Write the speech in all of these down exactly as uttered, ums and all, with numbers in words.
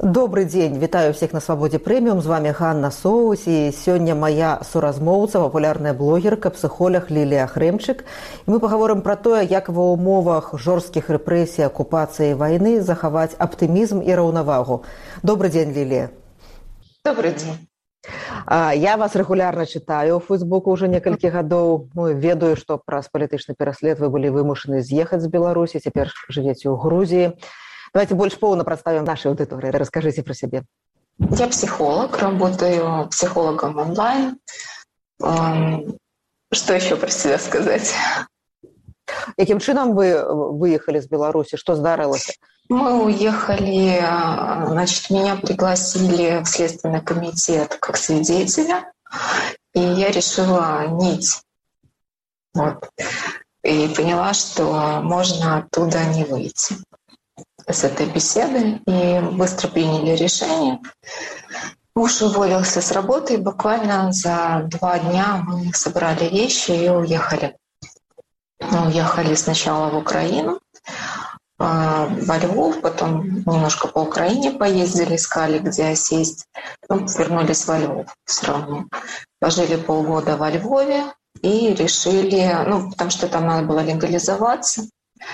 Добрый день, вітаю всех на Свободе Премиум. С вами Ганна Соус, и сегодня моя суразмоўца, популярная блогерка, психолог Лілія Хрэмчык. И мы поговорим про то, как в умовах жорсткіх репрессий, оккупации и войны заховать оптимизм и раўнавагу. Добрый день, Лілія. Добрый день. Я вас регулярно читаю в Фейсбуку уже несколько годов. Ну, ведаю, что праз палітычны пераслед вы были вымушаны съехать с Беларуси, теперь живете в Грузии. Давайте больше полно представим нашей аудитории. Расскажите про себя. Я психолог, работаю психологом онлайн. Что еще про себя сказать? Каким чином вы выехали из Беларуси? Что здарилось? Мы уехали, значит, меня пригласили в Следственный комитет как свидетеля, и я решила нить. Вот. И поняла, что можно оттуда не выйти с этой беседы, и быстро приняли решение. Муж уволился с работы, и буквально за два дня мы собрали вещи и уехали. Мы уехали сначала в Украину, во Львов, потом немножко по Украине поездили, искали, где осесть. Ну, вернулись во Львов все равно. Пожили полгода во Львове и решили, ну, потому что там надо было легализоваться,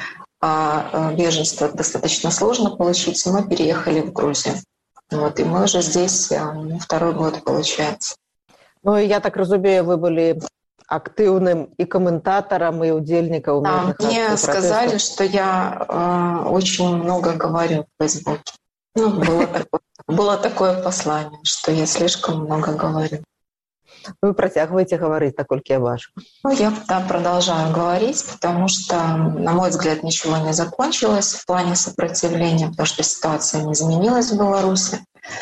а беженство достаточно сложно получить, мы переехали в Грузию. Вот, и мы уже здесь второй год, получается. Ну, я так разумею, вы были активным и комментатором, и удельником. Да, мне сказали, что я э, очень много говорю в Фейсбуке. Ну, было такое, было такое послание, что я слишком много говорю. Вы протягиваете говорить, так только я вашу. Ну, я да, продолжаю говорить, потому что, на мой взгляд, ничего не закончилось в плане сопротивления, потому что ситуация не изменилась в Беларуси.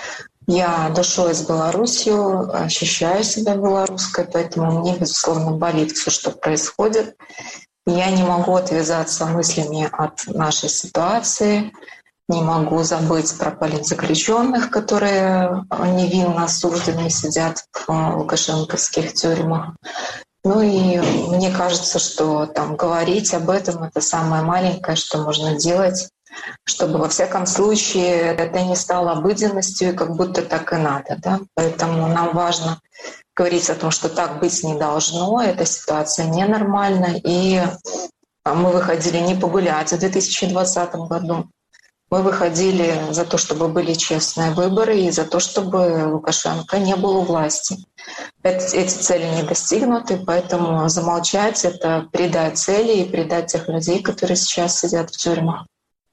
Я душой с Беларусью, ощущаю себя белорусской, поэтому мне, безусловно, болит все, что происходит. Я не могу отвязаться мыслями от нашей ситуации, не могу забыть про политзаключенных, которые невинно осуждены сидят в лукашенковских тюрьмах. Ну и мне кажется, что там говорить об этом — это самое маленькое, что можно делать, чтобы во всяком случае это не стало обыденностью, и как будто так и надо. Да? Поэтому нам важно говорить о том, что так быть не должно, эта ситуация ненормальна, и мы выходили не погулять в две тысячи двадцатом году. Мы выходили за то, чтобы были честные выборы, и за то, чтобы Лукашенко не был у власти. Эти цели не достигнуты, поэтому замолчать — это предать цели и предать тех людей, которые сейчас сидят в тюрьмах.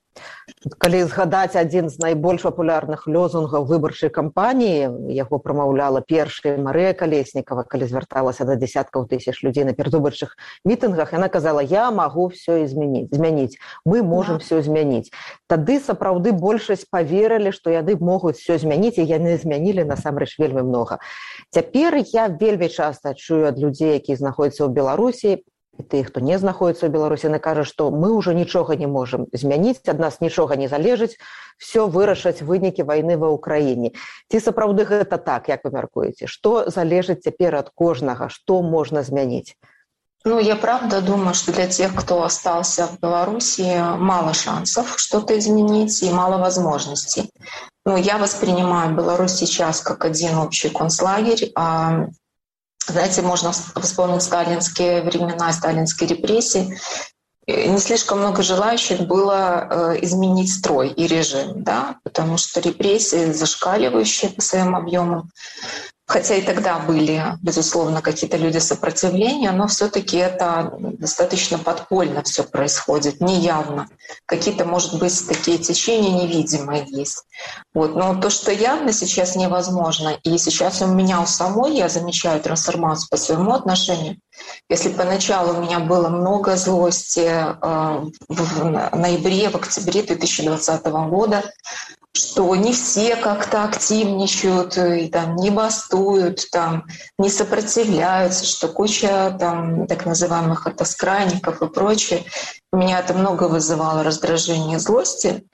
Калі згадаць адзін з найбольш папулярных лозунгаў выбарчай кампаніі, яго прамаўляла першая Марыя Калеснікава, калі звярталася да дзесяткаў тысяч людзей на перадвыбарчых мітынгах, яна казала: «Я магу все змяніць, змяніць, мы можам да. все змяніць». Тады сапраўды большасць паверылі, што яны могуць все змяніць, і яны змянілі насамрэч вельмі многа. Цяпер я вельмі часта чую ад людзей, якія знаходзяцца ў Беларусі, і тых, хто не знаходіцца ў Беларусі, яны кажа, што мы ўжо нічога не можам змяніць, ад нас нічога не залежыць, все вырашаць вынікі вайны ва ўкраіне. Ці сапраўды гэта так, як вы мяркуеце? Што залежыць цяпер ад кожнага, што можна змяніць? Ну, я правда думаю, что для тех, кто остался в Беларуси, мало шансов что-то изменить и мало возможностей. Ну, я воспринимаю Беларусь сейчас как один общий концлагерь. А знаете, можно вспомнить сталинские времена, сталинские репрессии. Не слишком много желающих было изменить строй и режим, да, потому что репрессии зашкаливающие по своим объемам. Хотя и тогда были, безусловно, какие-то люди сопротивления, но все-таки это достаточно подпольно все происходит, неявно. Какие-то, может быть, такие течения невидимые есть. Вот. Но то, что явно сейчас невозможно, и сейчас у меня у самой, я замечаю трансформацию по своему отношению. Если поначалу у меня было много злости э, в ноябре, в октябре две тысячи двадцатого года, что не все как-то активничают, и, там, не бастуют, там, не сопротивляются, что куча там, так называемых отоскрайников и прочее. У меня это много вызывало раздражения и злости,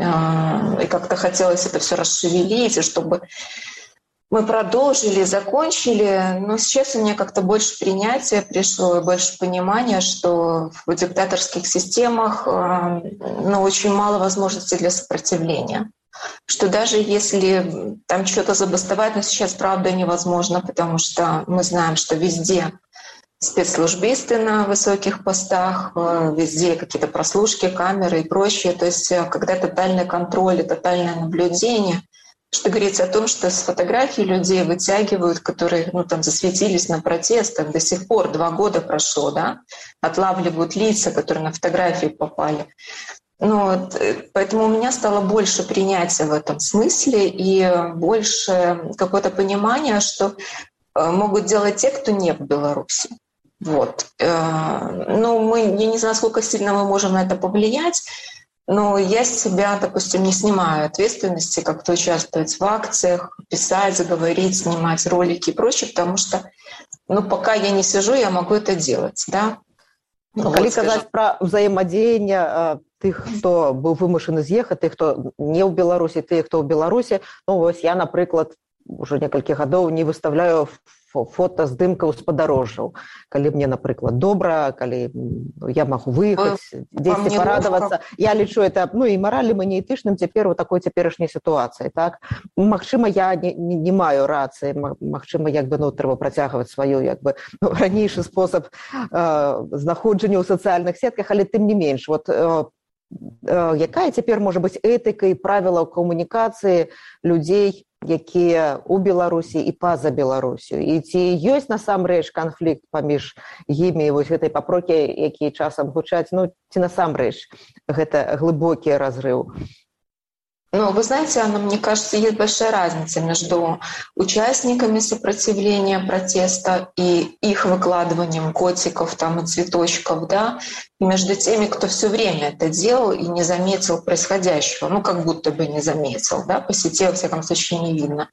и как-то хотелось это все расшевелить, и чтобы мы продолжили, закончили. Но сейчас у меня как-то больше принятия пришло, и больше понимания, что в диктаторских системах ну, очень мало возможностей для сопротивления. что даже если там что-то забастовать, но сейчас, правда, невозможно, потому что мы знаем, что везде спецслужбисты на высоких постах, везде какие-то прослушки, камеры и прочее. То есть когда тотальный контроль и тотальное наблюдение, что говорится о том, что с фотографий людей вытягивают, которые ну, там, засветились на протестах, до сих пор два года прошло, да, отлавливают лица, которые на фотографии попали. Ну, вот, поэтому у меня стало больше принятия в этом смысле и больше какое-то понимание, что могут делать те, кто не в Беларуси. Вот. Ну, мы, я не знаю, сколько сильно мы можем на это повлиять, но я с себя, допустим, не снимаю ответственности, как-то участвовать в акциях, писать, заговорить, снимать ролики и прочее, потому что, ну, пока я не сижу, я могу это делать, да. Ну, калі вот, казаць пра ўзаемадзеянне тых, хто быў вымушаны з'ехаць, тых, хто не ў Беларусі, тых, хто ў Беларусі, ну, вось я, напрыклад, уже некалькі гадоў не выставляю фото здымкаў з падарожжаў. Калі мне, напрыклад, добра, калі я магу выехаць, дзесьці парадавацца. Я лічу это, ну, і маральным, і неэтычным цяпер у такой цяперашняй сітуацыі, так? Магчыма, я не, не, не маю рацыі, магчыма, як бы, ну, трэба працягваць сваю, як бы, ну, ранейшы спосаб э, знаходжання ў сацыяльных сетках, але тым не менш, вот э, э, якая цяпер можа быць этыка і правіла ў камунікацыі людзей, якія ў Беларусі і па-за Беларусю. І ці ёсць насамрэч канфлікт паміж імі, вось гэтай папрокі, якія часам гучаць, ну, ці насамрэч гэта глыбокі разрыв? Ну, вы знаете, Анна, мне кажется, есть большая разница между участниками сопротивления протеста и их выкладыванием котиков там, и цветочков, да, и между теми, кто все время это делал и не заметил происходящего, ну, как будто бы не заметил, да, по сети, во всяком случае, не видно.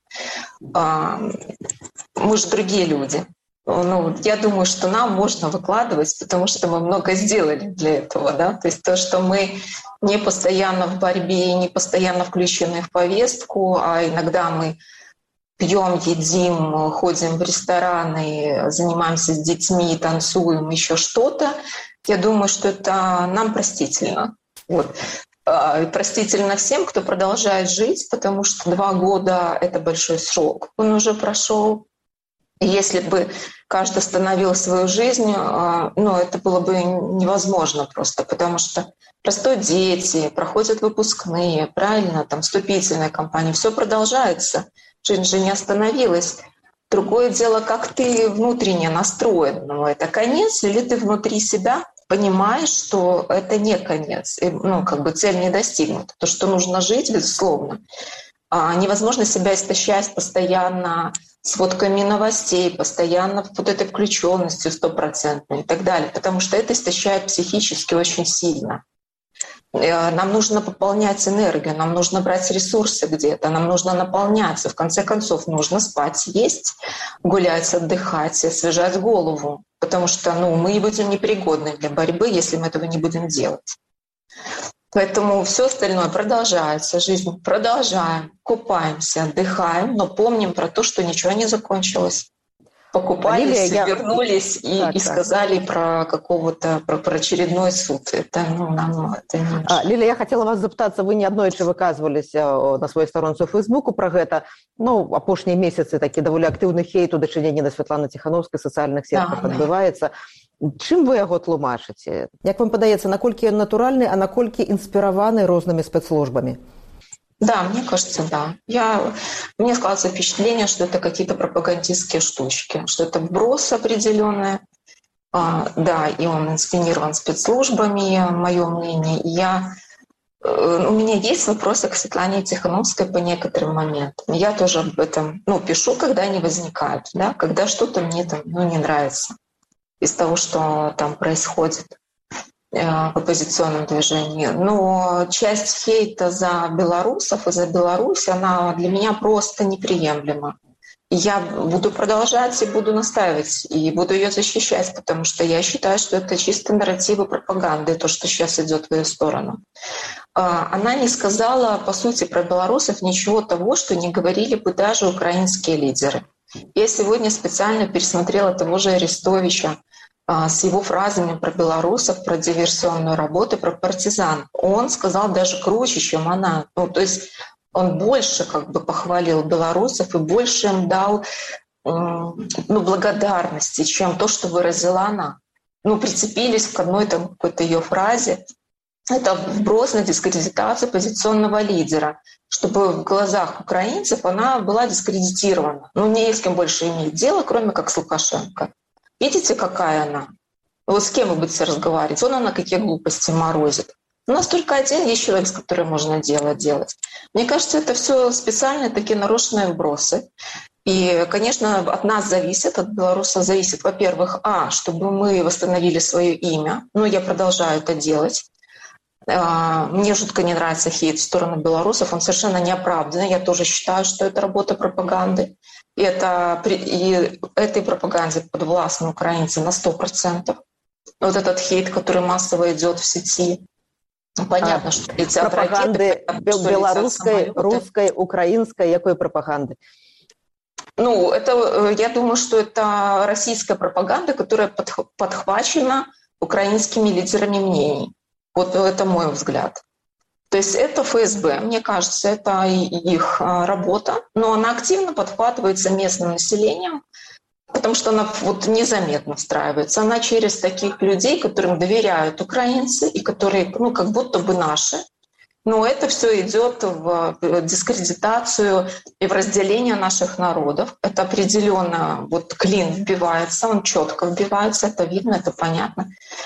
А, мы же другие люди. Ну, я думаю, что нам можно выкладывать, потому что мы много сделали для этого, да, то есть то, что мы не постоянно в борьбе, не постоянно включены в повестку, а иногда мы пьем, едим, ходим в рестораны, занимаемся с детьми, танцуем, еще что-то, я думаю, что это нам простительно. Вот. Простительно всем, кто продолжает жить, потому что два года — это большой срок, он уже прошел. Если бы каждый остановил свою жизнь, ну, это было бы невозможно просто, потому что растут дети, проходят выпускные, правильно, там вступительная кампания, все продолжается, жизнь же не остановилась. Другое дело, как ты внутренне настроен, ну, это конец, или ты внутри себя понимаешь, что это не конец, и, ну, как бы цель не достигнута, то, что нужно жить, безусловно. А невозможно себя истощать постоянно сводками новостей, постоянно вот этой включенностью стопроцентной и так далее, потому что это истощает психически очень сильно. Нам нужно пополнять энергию, нам нужно брать ресурсы где-то, нам нужно наполняться. В конце концов, нужно спать, есть, гулять, отдыхать, освежать голову, потому что ну, мы будем непригодны для борьбы, если мы этого не будем делать. Поэтому все остальное продолжается, жизнь продолжаем, купаемся, отдыхаем, но помним про то, что ничего не закончилось. Покупались, Лилия, вернулись я... и, так, и сказали так. про какого-то, про, про очередной суд. Это, ну, нам это не... А, Лилия, я хотела вас запытаться, вы неаднойчы выказываліся на сваёй старонцы ў Фейсбуку про гэта. Ну, апошнія месяцы такі даволі актыўны хейт у дачыненні да Святланы Ціхановскай в сацыяльных сетках да, адбываецца. Да. Чым вы яго тлумачыце? Як вам падаецца, наколькі ён натуральны, а наколькі інспіраваны рознымі спецслужбамі? Да, мне кажется, да. Я, мне складывается впечатление, что это какие-то пропагандистские штучки, что это вброс определенный. А, да, и он инсценирован спецслужбами, мое мнение. И я, э, у меня есть вопросы к Светлане Тихановской по некоторым моментам. Я тоже об этом ну, пишу, когда они возникают, да, когда что-то мне там ну, не нравится из того, что там происходит в оппозиционном движении. Но часть хейта за белорусов и за Беларусь, она для меня просто неприемлема. И я буду продолжать и буду настаивать, и буду ее защищать, потому что я считаю, что это чисто нарративы пропаганды, то, что сейчас идет в ее сторону. Она не сказала, по сути, про белорусов ничего того, что не говорили бы даже украинские лидеры. Я сегодня специально пересмотрела того же Арестовича, с его фразами про белорусов, про диверсионную работу, про партизан. Он сказал даже круче, чем она. Ну, то есть Он больше как бы похвалил белорусов и больше им дал ну, благодарности, чем то, что выразила она. Ну, прицепились к одной там какой-то ее фразе. Это вброс на дискредитацию оппозиционного лидера, чтобы в глазах украинцев она была дискредитирована. Ну, не с кем больше иметь дело, кроме как с Лукашенко. Видите, какая она? Вот с кем вы будете разговаривать? Вон она какие глупости морозит. У нас только один есть человек, с которым можно дело делать. Мне кажется, это все специальные такие нарочные вбросы. И, конечно, от нас зависит, от белорусов зависит, во-первых, а, чтобы мы восстановили свое имя. Ну, я продолжаю это делать. Мне жутко не нравится хейт в сторону белорусов, он совершенно неоправданный. Я тоже считаю, что это работа пропаганды. И, это, и этой пропаганде подвластны украинцы на сто процентов. Вот этот хейт, который массово идет в сети. Понятно, а, что летят пропаганды ракеты, белорусской, русской, украинской, какой пропаганды? Ну, это, я думаю, что это российская пропаганда, которая подхвачена украинскими лидерами мнений. Вот это мой взгляд. То есть это эф эс бэ, мне кажется, это их работа, но она активно подхватывается местным населением, потому что она вот незаметно встраивается. Она через таких людей, которым доверяют украинцы и которые, ну, как будто бы наши. Но это все идет в дискредитацию и в разделение наших народов. Это определенно вот клин вбивается, он четко вбивается, это видно, это понятно.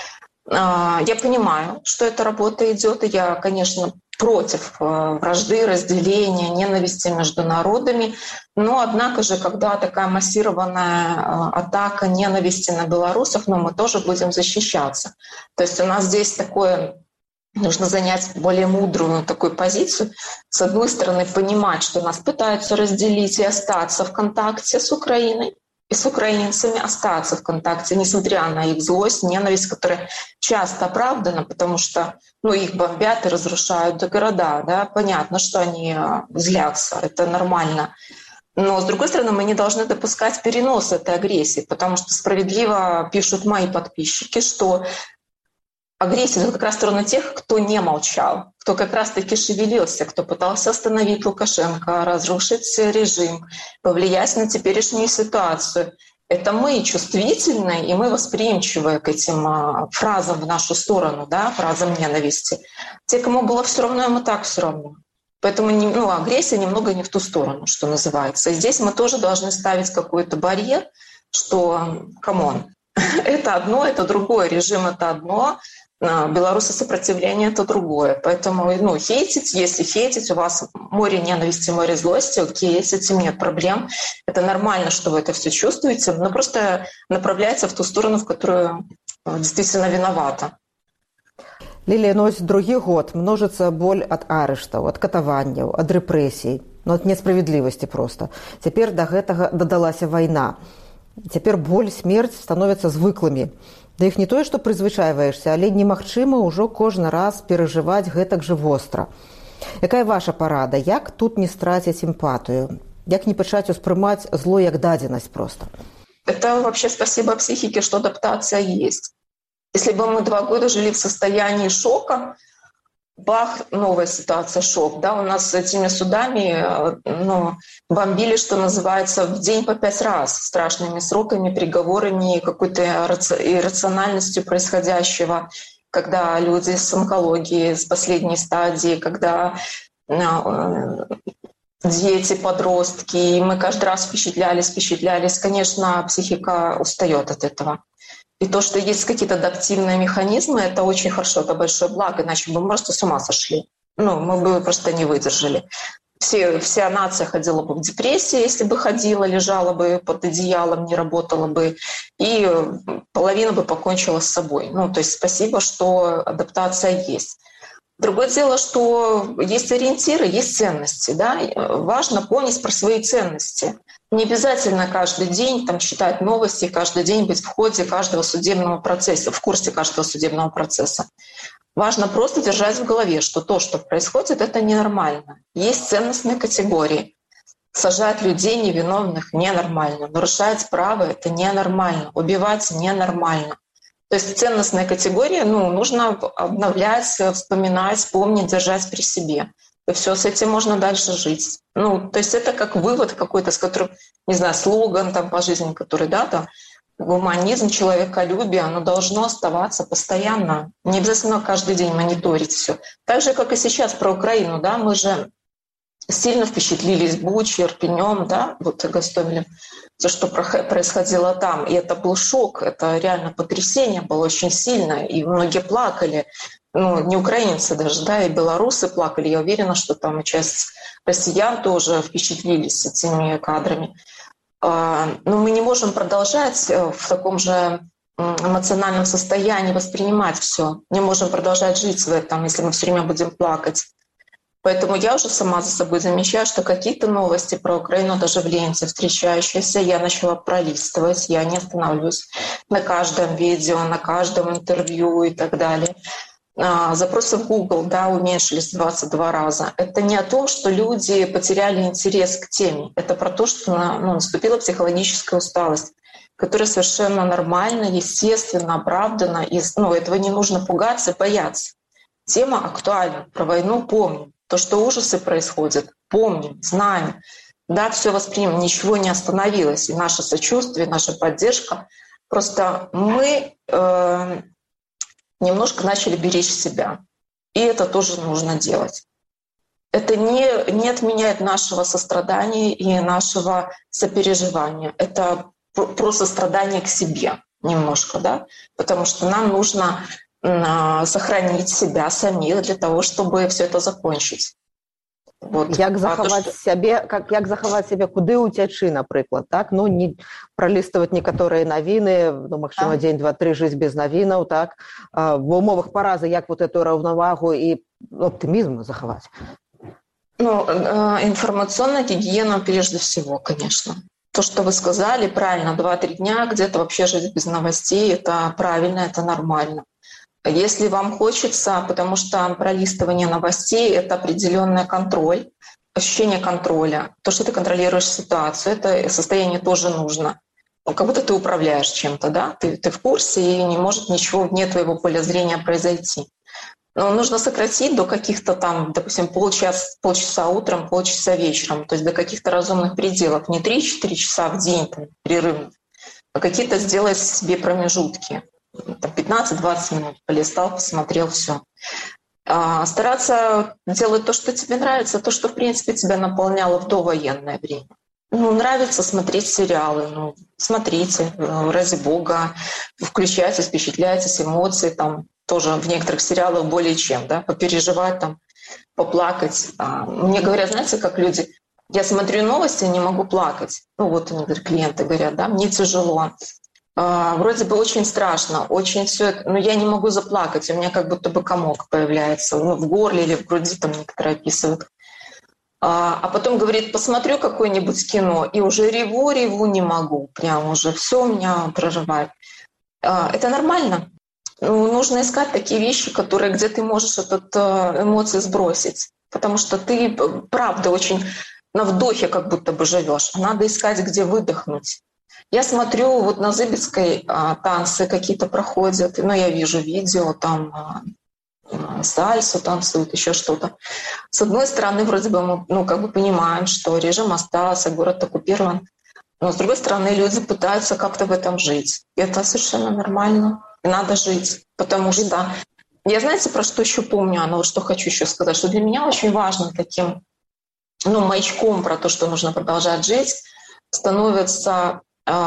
Я понимаю, что эта работа идет, и я, конечно, против вражды, разделения, ненависти между народами. Но, однако же, когда такая массированная атака ненависти на белорусов, ну, мы тоже будем защищаться. То есть у нас здесь такое... Нужно занять более мудрую такую позицию. С одной стороны, понимать, что нас пытаются разделить и остаться в контакте с Украиной, и с украинцами остаться в контакте, несмотря на их злость, ненависть, которая часто оправдана, потому что ну, их бомбят и разрушают города. Да? Понятно, что они злятся, это нормально. Но, с другой стороны, мы не должны допускать перенос этой агрессии, потому что справедливо пишут мои подписчики, что агрессия идет как раз в сторону тех, кто не молчал, кто как раз-таки шевелился, кто пытался остановить Лукашенко, разрушить режим, повлиять на теперешнюю ситуацию. Это мы чувствительны, и мы восприимчивы к этим фразам в нашу сторону, да, фразам ненависти. Те, кому было все равно, им и так все равно. Поэтому ну, агрессия немного не в ту сторону, что называется. И здесь мы тоже должны ставить какой-то барьер, что, камон, это одно, это другое, режим — это одно, белорусы сопротивление — это другое. Поэтому ну, хейтить, если хейтить, у вас море ненависти, море злости, окей, с этим нет проблем. Это нормально, что вы это все чувствуете, но просто направляется в ту сторону, в которую действительно виновата. Лілія, ну ось другі год множится боль ад арыштаў, ад катаванняў, ад рэпрэсій, ну ад несправядлівасці проста. Цяпер да гэтага дадалася вайна. Цяпер боль, смерць становяцца звыклымі. Да іх не тое, што прызвычайваешся, але немагчыма ўжо кожны раз перажываць гэтак жа востра. Якая ваша парада? Як тут не страціць эмпатыю? Як не пачаць успрымаць зло як дадзенасць проста? Это вообще спасибо психике, что адаптация есть. Если бы мы два года жили в состоянии шока, бах, новая ситуация, шок. Да? У нас с этими судами ну, бомбили, что называется, в день по пять раз страшными сроками, приговорами, какой-то иррациональностью происходящего, когда люди с онкологией, с последней стадии, когда дети, подростки, и мы каждый раз впечатлялись, впечатлялись. Конечно, психика устает от этого. И то, что есть какие-то адаптивные механизмы, это очень хорошо, это большое благо, иначе бы мы просто с ума сошли. Ну, мы бы просто не выдержали. Все, вся нация ходила бы в депрессии, если бы ходила, лежала бы под одеялом, не работала бы, и половина бы покончила с собой. Ну, то есть спасибо, что адаптация есть. Другое дело, что есть ориентиры, есть ценности. Да? Важно помнить про свои ценности. Не обязательно каждый день там, читать новости, каждый день быть в ходе каждого судебного процесса, в курсе каждого судебного процесса. Важно просто держать в голове, что то, что происходит, это ненормально. Есть ценностные категории. Сажать людей невиновных ненормально. Нарушать право — это ненормально. Убивать ненормально. То есть ценностные категории ну, нужно обновлять, вспоминать, помнить, держать при себе. и все, с этим можно дальше жить. Ну, то есть это как вывод какой-то, с которым, не знаю, слоган там по жизни, который, да, там, гуманизм, человеколюбие, оно должно оставаться постоянно. Не обязательно каждый день мониторить все. Так же, как и сейчас про Украину, да, мы же сильно впечатлились Бучей, Ирпенем, да, вот Гостомелем, то, что происходило там. И это был шок, это реально потрясение было очень сильное, и многие плакали. Ну, не украинцы даже, да, и белорусы плакали. Я уверена, что там и часть россиян тоже впечатлились этими кадрами. Но мы не можем продолжать в таком же эмоциональном состоянии воспринимать все. Не можем продолжать жить в этом, если мы все время будем плакать. Поэтому я уже сама за собой замечаю, что какие-то новости про Украину, даже в ленте встречающиеся, я начала пролистывать, я не останавливаюсь на каждом видео, на каждом интервью и так далее. Запросы в Google, да, уменьшились в двадцать два раза. Это не о том, что люди потеряли интерес к теме. Это про то, что ну, наступила психологическая усталость, которая совершенно нормально, естественно, оправдана. И ну, этого не нужно пугаться, бояться. Тема актуальна. Про войну помним. То, что ужасы происходят, помним, знаем. Да, все воспримем, ничего не остановилось. И наше сочувствие, наша поддержка. Просто мы э, немножко начали беречь себя. И это тоже нужно делать. Это не, не отменяет нашего сострадания и нашего сопереживания. Это про сострадание к себе немножко, да? Потому что нам нужно сохранить себя самих для того, чтобы все это закончить. Вот. Як захаваць сябе, как як захаваць сябе, куды уцячы, напрыклад, так? Ну, не пролистывать некаторыя навіны, ну, магчыма, а? дзень, два, тры жыць без навінаў, так? А, в умовах паразы, як вот эту раўнавагу и оптимизм захаваць? Ну, информационная гигиена прежде всего, конечно. То, что вы сказали, правильно, два-три дня где-то вообще жить без новостей, это правильно, это нормально. Если вам хочется, потому что пролистывание новостей — это определенный контроль, ощущение контроля. То, что ты контролируешь ситуацию, это состояние тоже нужно. Ну, как будто ты управляешь чем-то, да? Ты, ты в курсе, и не может ничего вне твоего поля зрения произойти. Но нужно сократить до каких-то там, допустим, полчас, полчаса утром, полчаса вечером, то есть до каких-то разумных пределов. Не три-четыре часа в день там, перерыв, а какие-то сделать себе промежутки. пятнадцать-двадцать минут полистал, посмотрел, все. А, стараться делать то, что тебе нравится, то, что, в принципе, тебя наполняло в довоенное время. Ну, нравится смотреть сериалы, ну, смотрите, ради бога, включайтесь, впечатляйтесь, эмоции, там, тоже в некоторых сериалах более чем, да, попереживать, там, поплакать. А, мне говорят, знаете, как люди, я смотрю новости, не могу плакать. Ну, вот некоторые клиенты говорят, да, мне тяжело. Uh, вроде бы очень страшно, очень все это, но я не могу заплакать, у меня как будто бы комок появляется, ну, в горле или в груди, там некоторые описывают. Uh, а потом говорит, посмотрю какое-нибудь кино, и уже реву, реву не могу, прям уже все меня прорывает. Uh, это нормально. Ну, нужно искать такие вещи, которые, где ты можешь этот uh, эмоции сбросить, потому что ты, правда, очень на вдохе как будто бы живешь. Надо искать, где выдохнуть. Я смотрю, вот на Зыбецкой а, танцы какие-то проходят, ну, я вижу видео, там а, сальсу танцуют, еще что-то. С одной стороны, вроде бы мы, ну, как бы понимаем, что режим остался, город оккупирован, но с другой стороны, люди пытаются как-то в этом жить. И это совершенно нормально, и надо жить, потому что я, знаете, про что еще помню, ну, вот что хочу еще сказать, что для меня очень важно таким, ну, маячком про то, что нужно продолжать жить, становится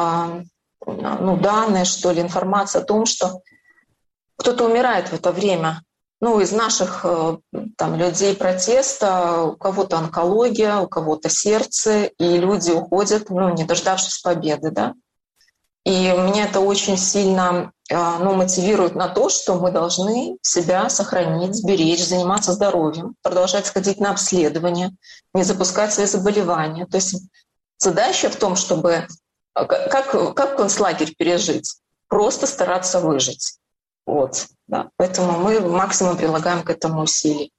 ну, данные, что ли, информация о том, что кто-то умирает в это время. Ну, из наших там, людей протеста, у кого-то онкология, у кого-то сердце, и люди уходят, ну, не дождавшись победы, да. И меня это очень сильно ну, мотивирует на то, что мы должны себя сохранить, сберечь, заниматься здоровьем, продолжать сходить на обследование, не запускать свои заболевания. То есть задача в том, чтобы Как, как концлагерь пережить? Просто стараться выжить. Вот, да. Поэтому мы максимум прилагаем к этому усилий.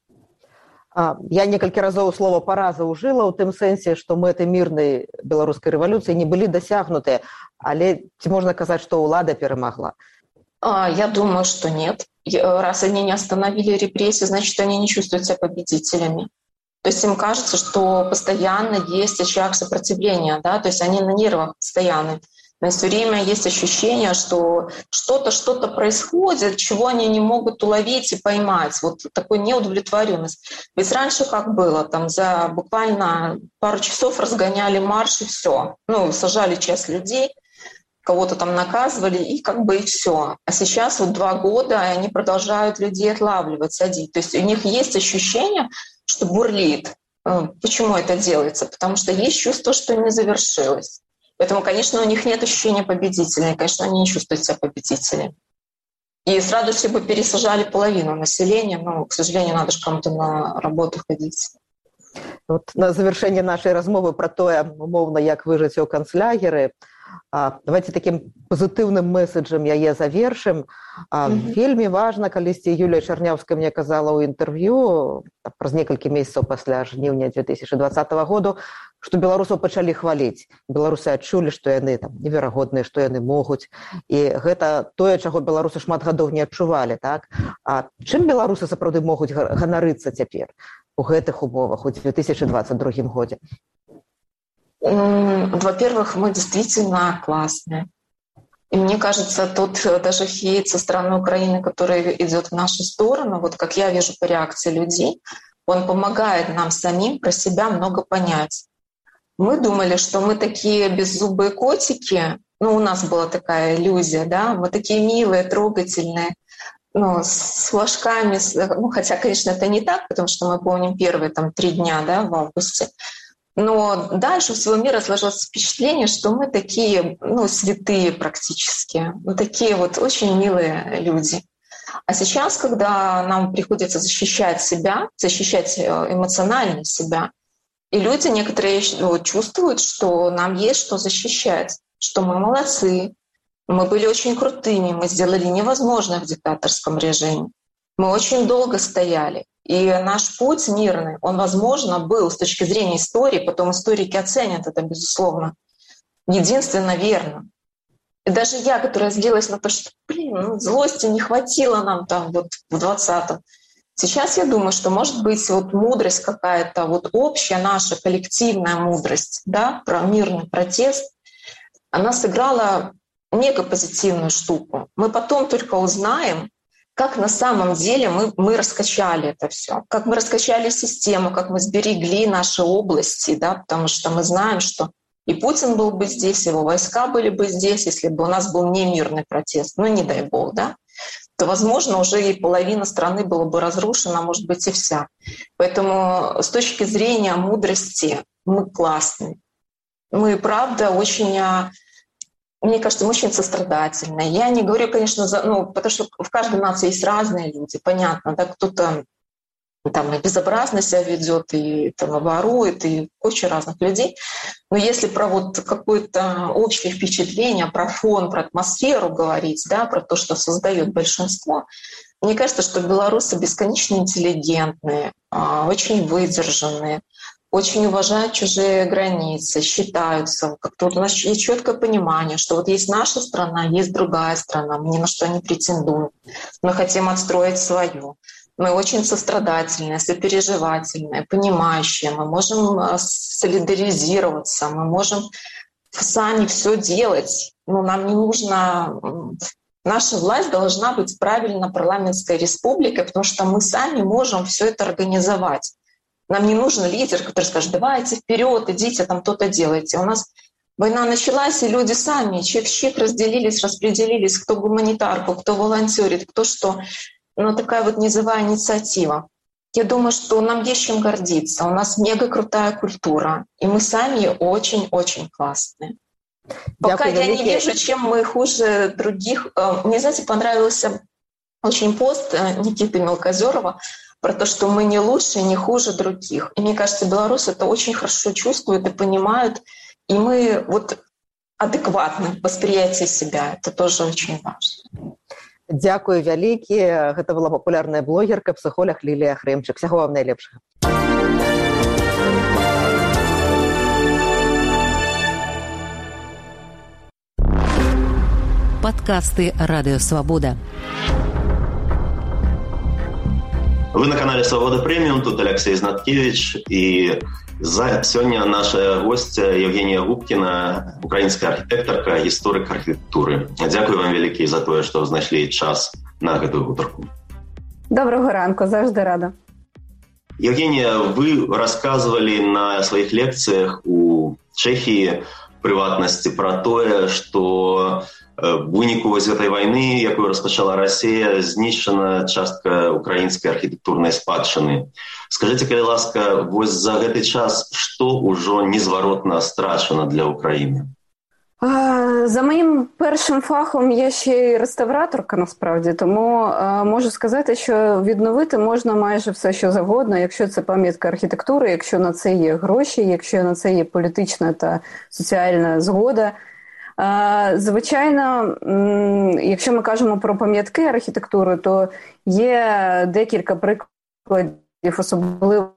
Я некалькі разоў слова «параза» ўжыла ў тым сэнсе, што мэты мірнай беларускай рэвалюцыі не былі дасягнутыя, але ці можна казаць, што ўлада перамагла? Я думаю, что нет. Раз они не остановили репрессии, значит, они не чувствуют себя победителями. То есть им кажется, что постоянно есть очаг сопротивления, да, то есть они на нервах постоянно. Но все время есть ощущение, что что-то, что-то происходит, чего они не могут уловить и поймать. Вот такой неудовлетворенность. Ведь раньше как было? Там за буквально пару часов разгоняли марш и все. Ну, сажали часть людей, кого-то там наказывали, и как бы и все. А сейчас вот два года, и они продолжают людей отлавливать, садить. То есть у них есть ощущение, что бурлит. Почему это делается? Потому что есть чувство, что не завершилось. Поэтому, конечно, у них нет ощущения победителя, и, конечно, они не чувствуют себя победителями. И с радостью бы пересажали половину населения, но, к сожалению, надо же кому-то на работу ходить. Вот на завершение нашей размовы про тое, умоўна, як выжыць у канцлягеры, давайте таким пазітыўным месседжам яе завершым. Mm-hmm. Вельмі важна, калісьці Юлія Чарнявская мне казала ў інтэрв'ю праз некалькі месяцаў пасля жніўня две тысячи двадцатого году, што беларусаў пачалі хваліць. Беларусы адчулі, што яны там неверагодныя, што яны могуць. І гэта тое, чаго беларусы шмат гадоў не адчувалі. Так? А чым беларусы сапраўды могуць ганарыцца цяпер у гэтых умовах у две тысячи двадцать другом годзе? Во-первых, мы действительно классные. И мне кажется, тот даже хейт со стороны Украины, который идет в нашу сторону, вот как я вижу по реакции людей, он помогает нам самим про себя много понять. Мы думали, что мы такие беззубые котики, ну, у нас была такая иллюзия, да, мы такие милые, трогательные, ну, с флажками, с, ну, хотя, конечно, это не так, потому что мы помним первые там три дня, да, в августе. Но дальше в своем мире сложилось впечатление, что мы такие, ну, святые практически, мы такие вот очень милые люди. А сейчас, когда нам приходится защищать себя, защищать эмоционально себя, и люди некоторые чувствуют, что нам есть что защищать, что мы молодцы, мы были очень крутыми, мы сделали невозможное в диктаторском режиме. Мы очень долго стояли. И наш путь мирный, он, возможно, был с точки зрения истории, потом историки оценят это, безусловно, единственно верно. И даже я, которая злилась на то, что, блин, ну, злости не хватило нам там вот в двадцатом. Сейчас я думаю, что, может быть, вот мудрость какая-то, вот общая наша коллективная мудрость, да, про мирный протест, она сыграла мега позитивную штуку. Мы потом только узнаем, как на самом деле мы, мы раскачали это все, как мы раскачали систему, как мы сберегли наши области, да, потому что мы знаем, что и Путин был бы здесь, его войска были бы здесь, если бы у нас был не мирный протест, ну не дай бог, да, то, возможно, уже и половина страны была бы разрушена, может быть, и вся. Поэтому с точки зрения мудрости мы классные. Мы, правда, очень... Мне кажется, мы очень сострадательные. Я не говорю, конечно, за, ну, потому что в каждой нации есть разные люди, понятно, да, кто-то там и безобразно себя ведет, и там ворует, и куча разных людей. Но если про вот какое-то общее впечатление, про фон, про атмосферу говорить, да, про то, что создает большинство, мне кажется, что белорусы бесконечно интеллигентные, очень выдержанные, очень уважают чужие границы, считаются. Как-то вот у нас есть четкое понимание, что вот есть наша страна, есть другая страна, мы ни на что не претендуем. Мы хотим отстроить свою. Мы очень сострадательные, сопереживательные, понимающие. Мы можем солидаризироваться, мы можем сами все делать. Но нам не нужно... Наша власть должна быть правильно парламентской республикой, потому что мы сами можем все это организовать. Нам не нужен лидер, который скажет: давайте вперед, идите, там то-то делайте. У нас война началась, и люди сами чих-чих разделились, распределились, кто гуманитарку, кто волонтерит, кто что. Но такая вот низовая инициатива. Я думаю, что нам есть чем гордиться. У нас мега крутая культура, и мы сами очень-очень классные. Пока я не вижу, чем мы хуже других. Мне, знаете, понравился очень пост Никиты Мелкозерова про то, что мы не лучше, не хуже других. И мне кажется, белорусы это очень хорошо чувствуют и понимают. И мы вот адекватны в восприятии себя. Это тоже очень важно. Дзякуй вялікі. Гэта была папулярная блогерка, псіхолог Лілія Хрымчык. Всяго вам найлепшага. Подкасты «Радио Свобода». Вы на канале «Свобода Премиум», тут Алексей Знаткевич, и за... сегодня наша гостья Евгения Губкина, украинская архитекторка, историк архитектуры. Дякую вам велике за то, что знайшли час на эту гутарку. Доброго ранку, завжди рада. Евгения, вы рассказывали на своих лекциях у Чехии, в приватности, про то, что в выніку вось гэтай вайны, якую распачала Расія, знішчана частка украінскай архітэктурнай спадчыны. Скажыце, калі ласка, вось за гэты час што ўжо незваротна страчана для Украіны? За моїм першим фахом я ще й реставраторка, насправді, тому а, можу сказати, що відновити можна майже все, що завгодно, якщо це пам'ятка архітектури, якщо на це є гроші, якщо на це є політична та соціальна згода. А, звичайно, якщо ми кажемо про пам'ятки архітектури, то є декілька прикладів, особливо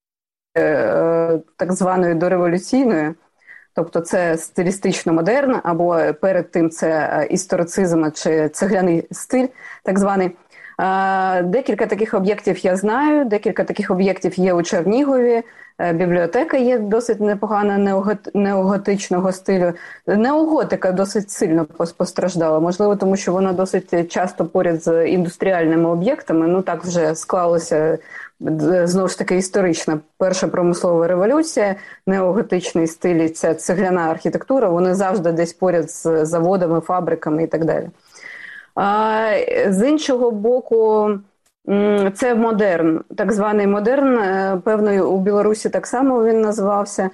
так званої дореволюційної. Тобто це стилістично модерн, або перед тим це історицизм чи цегляний стиль, так званий. Декілька таких об'єктів я знаю, декілька таких об'єктів є у Чернігові, бібліотека є досить непогана неоготичного стилю. Неоготика досить сильно постраждала, можливо, тому що вона досить часто поряд з індустріальними об'єктами, ну так вже склалося, знову ж таки, історична перша промислова революція, неоготичний стиль, ця цегляна архітектура, вони завжди десь поряд з заводами, фабриками і так далі. А з іншого боку, це модерн, так званий модерн, певно, у Білорусі так само він називався,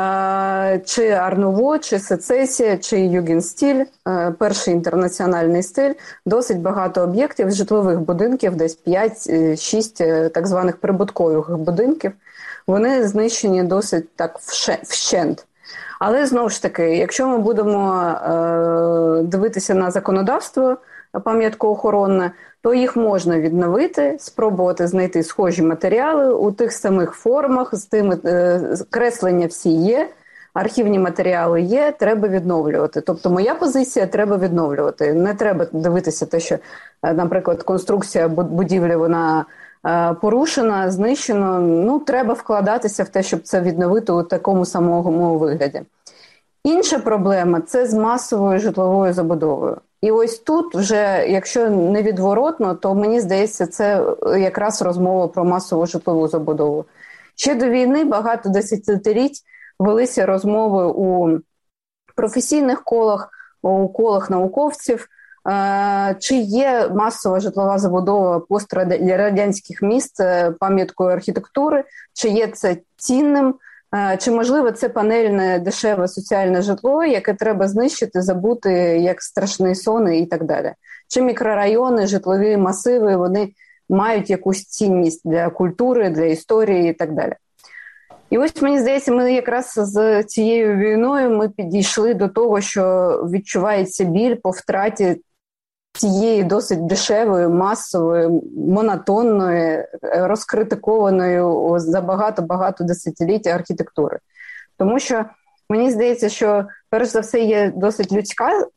чи Ар-Нуво, чи Сецесія, чи Югенстиль, перший інтернаціональний стиль, досить багато об'єктів, житлових будинків, десь п'ять-шість так званих прибуткових будинків, вони знищені досить так вщент. Але, знову ж таки, якщо ми будемо дивитися на законодавство пам'яткоохоронне, то їх можна відновити, спробувати знайти схожі матеріали у тих самих формах, з тими е, креслення всі є, архівні матеріали є, треба відновлювати. Тобто моя позиція – треба відновлювати. Не треба дивитися те, що, наприклад, конструкція будівлі, вона е, порушена, знищена. Ну, треба вкладатися в те, щоб це відновити у такому самому вигляді. Інша проблема – це з масовою житловою забудовою. І ось тут вже, якщо невідворотно, то мені здається, це якраз розмова про масову житлову забудову. Ще до війни багато десятиліть велися розмови у професійних колах, у колах науковців, чи є масова житлова забудова пострадянських міст пам'яткою архітектури, чи є це цінним, чи, можливо, це панельне, дешеве соціальне житло, яке треба знищити, забути, як страшний сон і так далі. Чи мікрорайони, житлові масиви, вони мають якусь цінність для культури, для історії і так далі. І ось, мені здається, ми якраз з цією війною ми підійшли до того, що відчувається біль по втраті цієї досить дешевої, масової, монотонної, розкритикованої за багато-багато десятиліть архітектури. Тому що мені здається, що перш за все є досить людська е,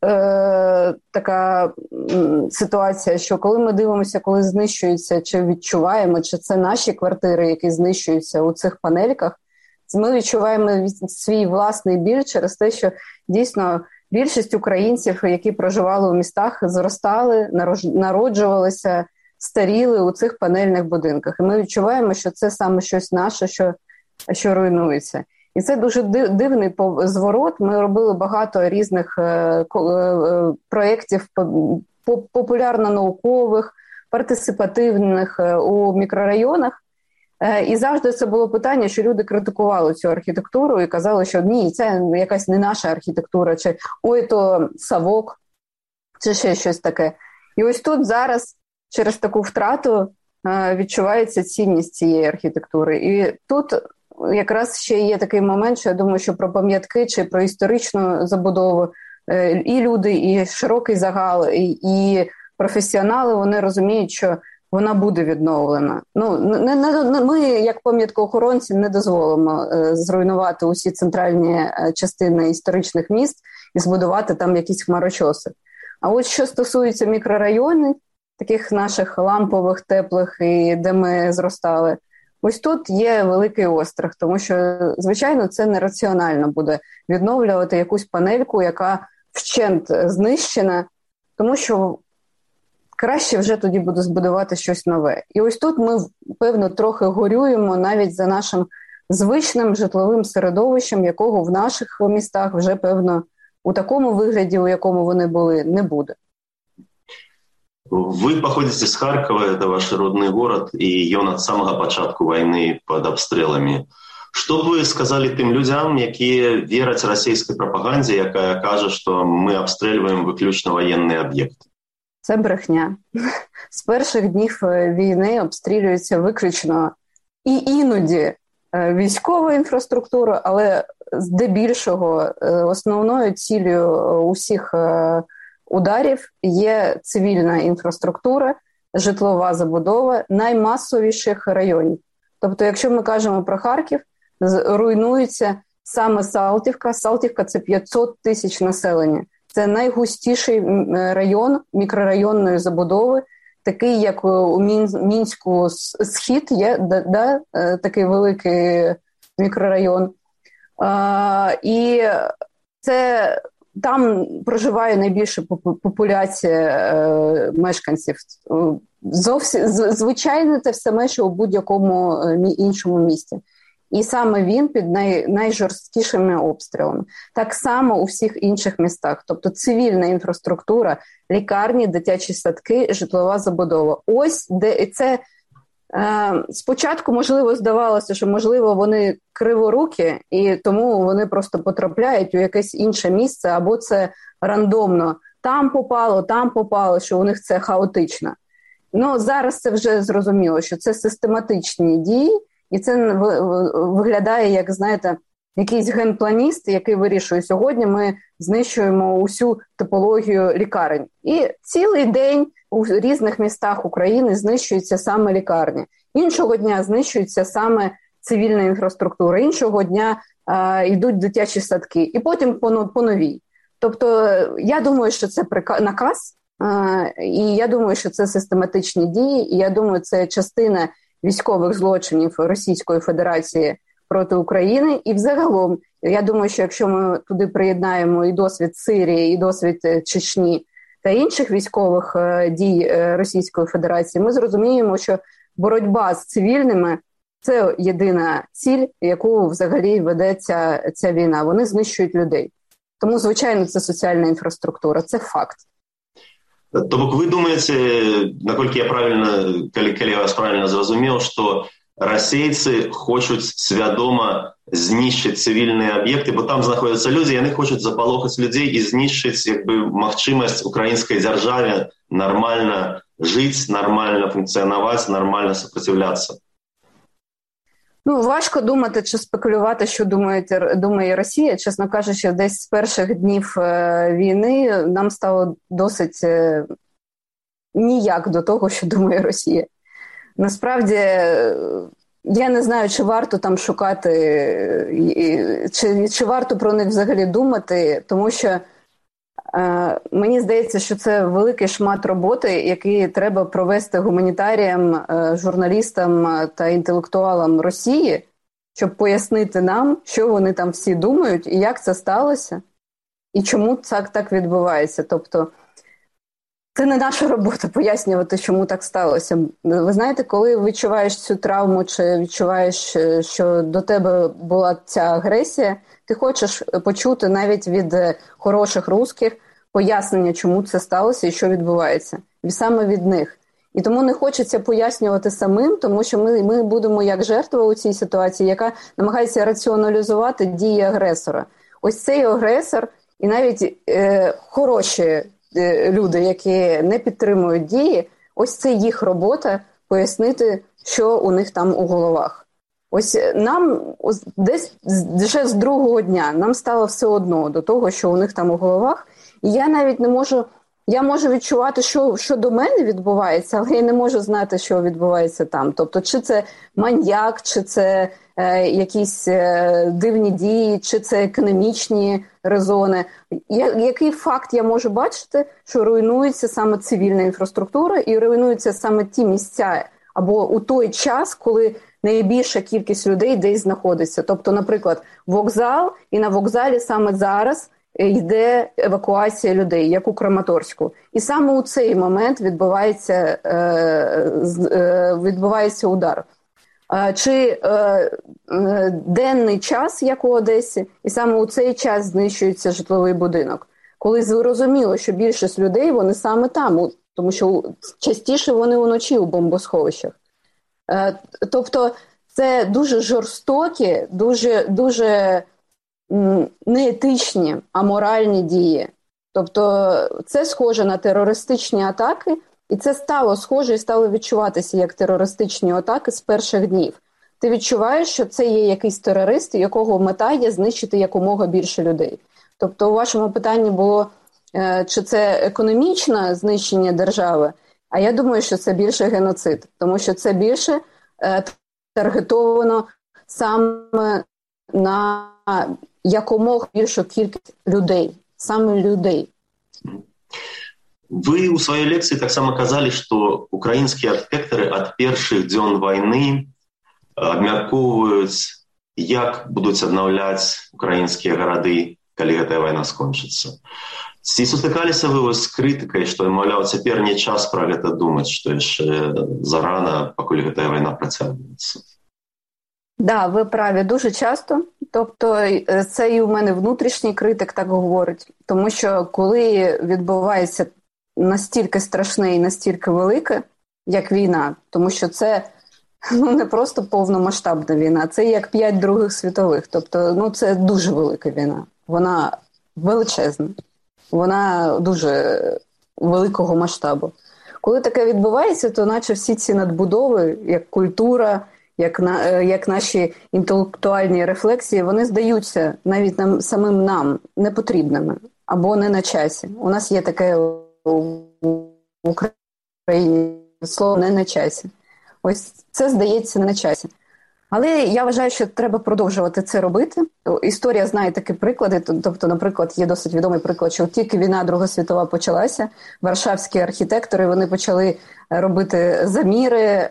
така м, ситуація, що коли ми дивимося, коли знищуються, чи відчуваємо, чи це наші квартири, які знищуються у цих панельках, ми відчуваємо свій власний біль через те, що дійсно більшість українців, які проживали у містах, зростали, народжувалися, старіли у цих панельних будинках. І ми відчуваємо, що це саме щось наше, що, що руйнується. І це дуже дивний зворот. Ми робили багато різних е, е, проєктів популярно-наукових, партисипативних е, у мікрорайонах. Е, і завжди це було питання, що люди критикували цю архітектуру і казали, що ні, це якась не наша архітектура, чи ой, то совок, чи ще щось таке. І ось тут зараз через таку втрату е, відчувається цінність цієї архітектури. І тут якраз ще є такий момент, що я думаю, що про пам'ятки чи про історичну забудову і люди, і широкий загал, і, і професіонали, вони розуміють, що вона буде відновлена. Ну, не, не, ми, як пам'яткоохоронці, не дозволимо е, зруйнувати усі центральні е, частини історичних міст і збудувати там якісь хмарочоси. А от що стосується мікрорайонів, таких наших лампових, теплих, і де ми зростали. Ось тут є великий острах, тому що, звичайно, це нераціонально буде відновлювати якусь панельку, яка вщент знищена, тому що краще вже тоді буде збудувати щось нове. І ось тут ми, певно, трохи горюємо навіть за нашим звичним житловим середовищем, якого в наших містах вже, певно, у такому вигляді, у якому вони були, не буде. Вы походите с Харькова, это ваш родной город, и ён от самого початку войны под обстрелами. Что б вы сказали тем людям, які верят російській пропаганді, яка каже, що ми обстрілюємо виключно воєнні об'єкти? Це брехня. З перших днів війни обстрілюється виключно і іноді військова інфраструктура, але здебільшого основною ціллю усіх ударів є цивільна інфраструктура, житлова забудова наймасовіших районів. Тобто, якщо ми кажемо про Харків, руйнується саме Салтівка. Салтівка – це п'ятсот тисяч населення. Це найгустіший район мікрорайонної забудови, такий, як у Мінську Схід, є да, да, такий великий мікрорайон. А, і це там проживає найбільша популяція е, мешканців. Зовсім, звичайно, це все менше у будь-якому іншому місті. І саме він під най, найжорсткішими обстрілами. Так само у всіх інших містах. Тобто цивільна інфраструктура, лікарні, дитячі садки, житлова забудова. Ось де це е, спочатку, можливо, здавалося, що, можливо, вони криворукі, і тому вони просто потрапляють у якесь інше місце, або це рандомно. Там попало, там попало, що у них це хаотично. Ну, зараз це вже зрозуміло, що це систематичні дії, і це виглядає, як, знаєте, якийсь генпланіст, який вирішує, сьогодні ми знищуємо усю типологію лікарень. І цілий день у різних містах України знищуються саме лікарні. Іншого дня знищується саме цивільна інфраструктура, іншого дня а, йдуть дитячі садки, і потім по, по новій. Тобто, я думаю, що це наказ, а, і я думаю, що це систематичні дії, і я думаю, це частина військових злочинів Російської Федерації проти України. І взагалом, я думаю, що якщо ми туди приєднаємо і досвід Сирії, і досвід Чечні та інших військових дій Російської Федерації, ми зрозуміємо, що боротьба з цивільними – це єдина ціль, яку взагалі ведеться ця війна. Вони знищують людей. Тому, звичайно, це соціальна інфраструктура, це факт. Тобто ви думаєте, наскільки я правильно, коли, коли я вас правильно зрозумів, що російці хочуть свідомо знищити цивільні об'єкти, бо там знаходяться люди, і вони хочуть заполохати людей і знищити якби, можливість української держави нормально жити, нормально функціонувати, нормально сопротивлятися? Ну, важко думати чи спекулювати, що думає, думає Росія. Чесно кажучи, десь з перших днів е, війни нам стало досить е, ніяк до того, що думає Росія. Насправді, е, я не знаю, чи варто там шукати, е, чи, чи варто про них взагалі думати, тому що е, мені здається, що це великий шмат роботи, який треба провести гуманітаріям, е, журналістам та інтелектуалам Росії, щоб пояснити нам, що вони там всі думають, і як це сталося, і чому так, так відбувається. Тобто, це не наша робота пояснювати, чому так сталося. Ви знаєте, коли відчуваєш цю травму, чи відчуваєш, що до тебе була ця агресія, ти хочеш почути навіть від хороших русських пояснення, чому це сталося і що відбувається. І саме від них. І тому не хочеться пояснювати самим, тому що ми, ми будемо як жертва у цій ситуації, яка намагається раціоналізувати дії агресора. Ось цей агресор і навіть е, хороші е, люди, які не підтримують дії, ось це їх робота пояснити, що у них там у головах. Ось нам десь вже з другого дня нам стало все одно до того, що у них там у головах. І я навіть не можу я можу відчувати, що, що до мене відбувається, але я не можу знати, що відбувається там. Тобто, чи це маньяк, чи це е, якісь е, дивні дії, чи це економічні резони. Я, який факт я можу бачити, що руйнується саме цивільна інфраструктура і руйнуються саме ті місця або у той час, коли найбільша кількість людей десь знаходиться. Тобто, наприклад, вокзал, і на вокзалі саме зараз йде евакуація людей, як у Краматорську. І саме у цей момент відбувається, е, відбувається удар. Чи е, денний час, як у Одесі, і саме у цей час знищується житловий будинок. Коли зрозуміло, що більшість людей, вони саме там, тому що частіше вони уночі у бомбосховищах. Е, тобто це дуже жорстокі, дуже, дуже неетичні, аморальні дії. Тобто це схоже на терористичні атаки, і це стало схоже і стало відчуватися як терористичні атаки з перших днів. Ти відчуваєш, що це є якийсь терорист, якого мета є знищити якомога більше людей. Тобто у вашому питанні було, чи це економічне знищення держави, а я думаю, що це більше геноцид, тому що це більше таргетовано саме на якомога більшу кількість людей, саме людей. Вы у своей лекции так само казали, что украинские архитекторы от першых дзён войны абмяркоўваюць, як будуць аднаўляць украінскія гарады, калі гэтая вайна скончыцца. Ці сутыкаліся вы з крытыкай, што, маўляў, цяпер не час пра гэта думаць, што яшчэ зарана, пакуль гэтая вайна працягваецца? Да, ви праві, дуже часто. Тобто це і у мене внутрішній критик так говорить. Тому що коли відбувається настільки страшне і настільки велике, як війна, тому що це ну, не просто повномасштабна війна, це як п'ять других світових. Тобто ну, це дуже велика війна. Вона величезна. Вона дуже великого масштабу. Коли таке відбувається, то наче всі ці надбудови, як культура, Як, на, як наші інтелектуальні рефлексії, вони здаються навіть нам, самим нам непотрібними або не на часі. У нас є таке в Україні слово «не на часі». Ось це здається не на часі. Але я вважаю, що треба продовжувати це робити. Історія знає такі приклади. Тобто, наприклад, є досить відомий приклад, що тільки війна Друга світова почалася, варшавські архітектори, вони почали робити заміри,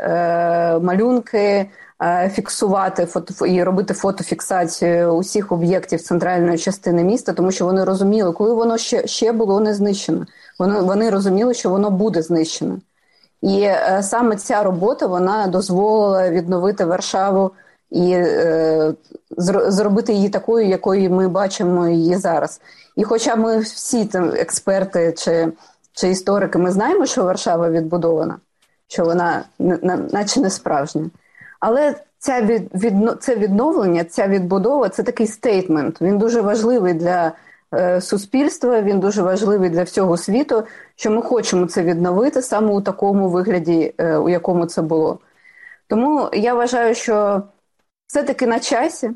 малюнки, фіксувати фото, і робити фотофіксацію усіх об'єктів центральної частини міста, тому що вони розуміли, коли воно ще, ще було не знищено. Вони, вони розуміли, що воно буде знищено. І е, саме ця робота, вона дозволила відновити Варшаву і е, зробити її такою, якою ми бачимо її зараз. І хоча ми всі там експерти чи, чи історики, ми знаємо, що Варшава відбудована, що вона на, наче не справжня. Але ця від, від, це відновлення, ця відбудова – це такий стейтмент. Він дуже важливий для е, суспільства, він дуже важливий для всього світу, що ми хочемо це відновити саме у такому вигляді, е, у якому це було. Тому я вважаю, що все-таки на часі.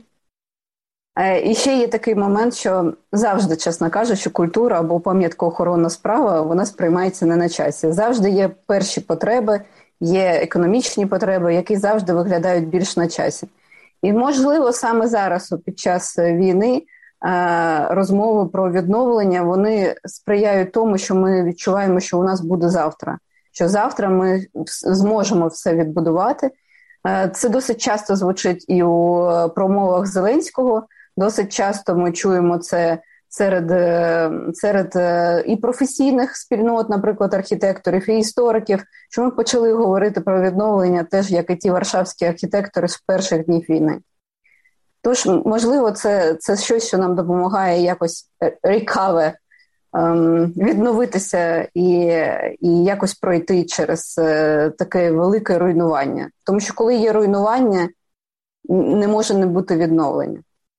Е, і ще є такий момент, що завжди, чесно кажучи, культура або пам'яткоохоронна справа, вона сприймається не на часі. Завжди є перші потреби, є економічні потреби, які завжди виглядають більш на часі. І, можливо, саме зараз, під час війни, розмови про відновлення, вони сприяють тому, що ми відчуваємо, що у нас буде завтра. Що завтра ми зможемо все відбудувати. Це досить часто звучить і у промовах Зеленського, досить часто ми чуємо це серед, серед і професійних спільнот, наприклад, архітекторів, і істориків, що ми почали говорити про відновлення, теж як і ті варшавські архітектори з перших днів війни. Тож, можливо, це, це щось, що нам допомагає якось recover, ем, відновитися і, і якось пройти через е, таке велике руйнування. Тому що коли є руйнування, не може не бути відновлення.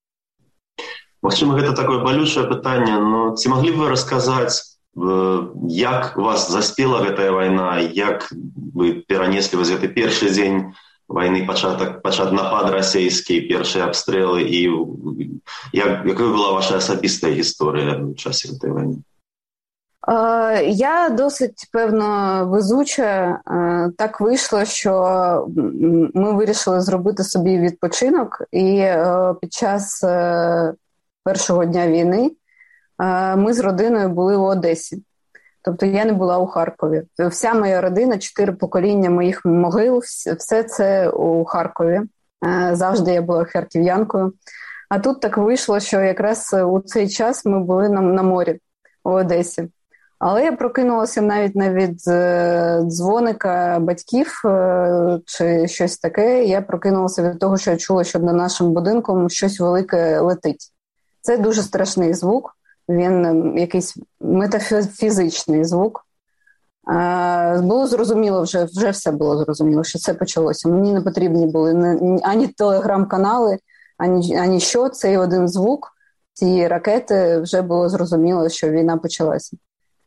Магчыма, гэта такое балючае пытанне, но ці маглі б вы расказаць, як вас заспела гэтая вайна, як вы перанеслі вось гэты першы дзень вайны, пачатак, пачат напад расійскі, першыя абстрэлы, і як, якая была ваша асабістая гісторыя ў часе гэтай вайны? Я досить, певно, везуча. Так вийшло, що ми вирішили зробити собі відпочинок, і під час першого дня війни ми з родиною були в Одесі. Тобто я не була у Харкові. Вся моя родина, чотири покоління моїх могил, все це у Харкові. Завжди я була харків'янкою. А тут так вийшло, що якраз у цей час ми були на, на морі у Одесі. Але я прокинулася навіть не від дзвоника батьків чи щось таке. Я прокинулася від того, що я чула, що над нашим будинком щось велике летить. Це дуже страшний звук. Він якийсь метафізичний звук. Було зрозуміло, вже, вже все було зрозуміло, що це почалося. Мені не потрібні були ані телеграм-канали, ані, ані що. Цей один звук, ці ракети, вже було зрозуміло, що війна почалася.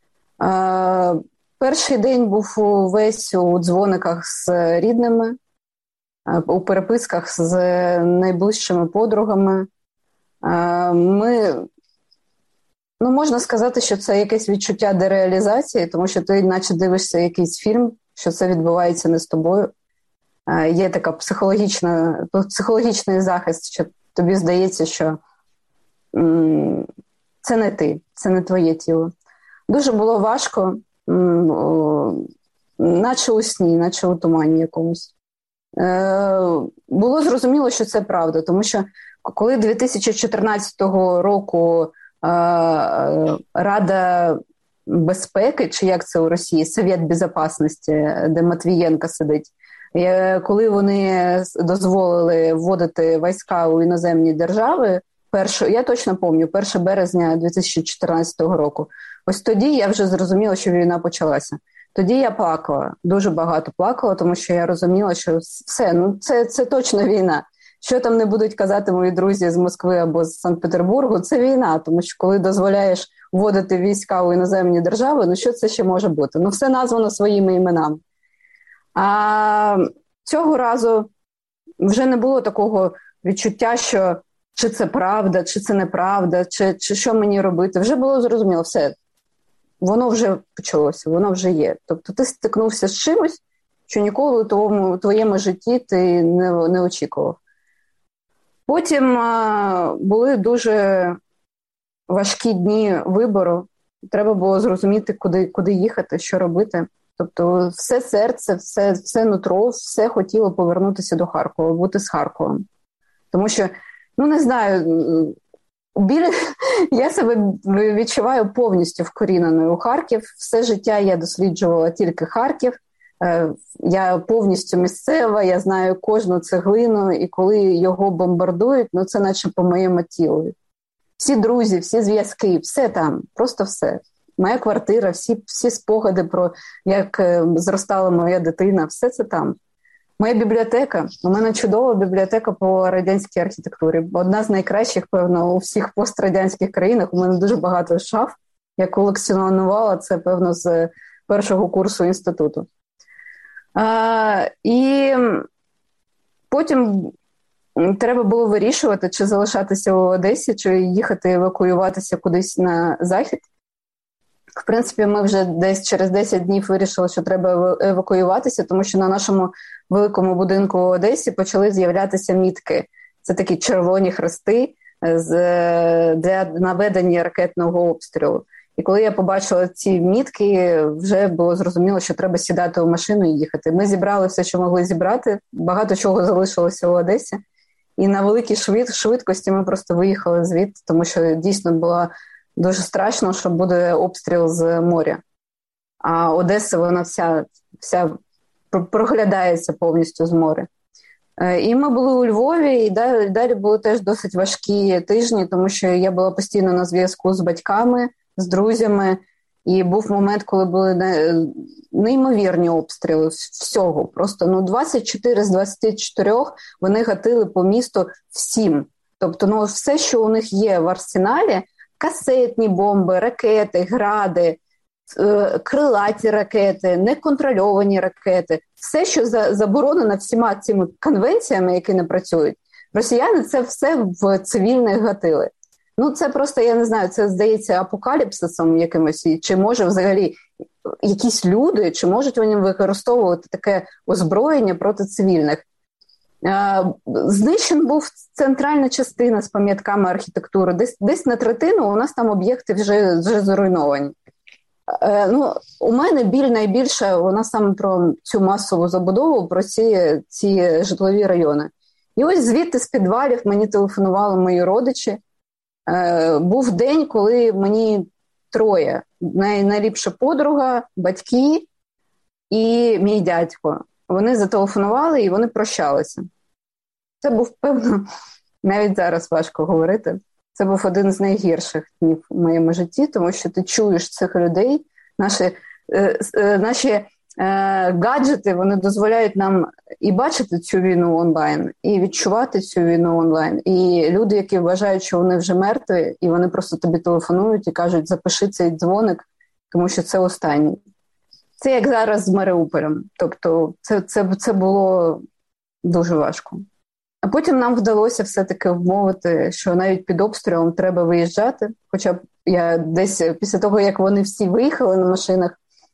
Перший день був увесь у дзвониках з рідними, у переписках з найближчими подругами. Ми... Ну, можна сказати, що це якесь відчуття дереалізації, тому що ти наче дивишся якийсь фільм, що це відбувається не з тобою. Є така психологічна, психологічний захист, що тобі здається, що м- це не ти, це не твоє тіло. Дуже було важко, м- наче у сні, наче у тумані якомусь. Е- було зрозуміло, що це правда, тому що коли дві тисячі чотирнадцятого року Рада безпеки, чи як це у Росії, Совет Безопасності, де Матвієнко сидить, коли вони дозволили вводити війська у іноземні держави, першу, я точно пам'ятаю, першого березня дві тисячі чотирнадцятого року, ось тоді я вже зрозуміла, що війна почалася. Тоді я плакала, дуже багато плакала, тому що я розуміла, що все, ну це, це точно війна. Що там не будуть казати мої друзі з Москви або з Санкт-Петербургу, це війна, тому що коли дозволяєш вводити війська у іноземні держави, ну що це ще може бути? Ну все названо своїми іменами. А цього разу вже не було такого відчуття, що чи це правда, чи це неправда, чи, чи що мені робити. Вже було зрозуміло, все, воно вже почалося, воно вже є. Тобто ти стикнувся з чимось, що ніколи у твоєму, у твоєму житті ти не, не очікував. Потім а, були дуже важкі дні вибору. Треба було зрозуміти, куди, куди їхати, що робити. Тобто все серце, все, все нутро, все хотіло повернутися до Харкова, бути з Харковом. Тому що, ну не знаю, біля... я себе відчуваю повністю вкоріненою у Харків. Все життя я досліджувала тільки Харків. Я повністю місцева, я знаю кожну цеглину, і коли його бомбардують, ну це наче по моєму тілу. Всі друзі, всі зв'язки, все там, просто все. Моя квартира, всі, всі спогади про як зростала моя дитина, все це там. Моя бібліотека, у мене чудова бібліотека по радянській архітектурі. Одна з найкращих, певно, у всіх пострадянських країнах. У мене дуже багато шаф. Я колекціонувала це, певно, з першого курсу інституту. А, і потім треба було вирішувати, чи залишатися у Одесі, чи їхати евакуюватися кудись на захід. В принципі, ми вже десь через десять днів вирішили, що треба евакуюватися, тому що на нашому великому будинку в Одесі почали з'являтися мітки. Це такі червоні хрести з, для наведення ракетного обстрілу. І коли я побачила ці мітки, вже було зрозуміло, що треба сідати у машину і їхати. Ми зібрали все, що могли зібрати, багато чого залишилося у Одесі. І на великій швидкості ми просто виїхали звідти, тому що дійсно було дуже страшно, що буде обстріл з моря. А Одеса, вона вся, вся проглядається повністю з моря. І ми були у Львові, і далі, далі були теж досить важкі тижні, тому що я була постійно на зв'язку з батьками, з друзями, і був момент, коли були неймовірні обстріли всього. Просто ну, двадцять чотири з двадцяти чотирьох вони гатили по місту всім. Тобто ну, все, що у них є в арсеналі, касетні бомби, ракети, гради, крилаті ракети, неконтрольовані ракети, все, що заборонено всіма цими конвенціями, які не працюють, росіяни це все в цивільних гатили. Ну, це просто, я не знаю, це, здається, апокаліпсисом якимось, чи може взагалі якісь люди, чи можуть вони використовувати таке озброєння проти цивільних. Знищен був центральна частина з пам'ятками архітектури. Десь, десь на третину у нас там об'єкти вже, вже зруйновані. Ну, у мене біль найбільше, вона саме про цю масову забудову, про ці, ці житлові райони. І ось звідти з підвалів мені телефонували мої родичі. Був день, коли мені троє. Най, найліпша подруга, батьки і мій дядько. Вони зателефонували і вони прощалися. Це був, певно, навіть зараз важко говорити. Це був один з найгірших днів в моєму житті, тому що ти чуєш цих людей, наші, е, е, наші е, гаджети, вони дозволяють нам і бачити цю війну онлайн, і відчувати цю війну онлайн. І люди, які вважають, що вони вже мертві, і вони просто тобі телефонують і кажуть, запиши цей дзвоник, тому що це останній. Це як зараз з Маріуполем. Тобто це, це, це було дуже важко. А потім нам вдалося все-таки вмовити, що навіть під обстрілом треба виїжджати. Хоча б я десь після того, як вони всі виїхали на машинах,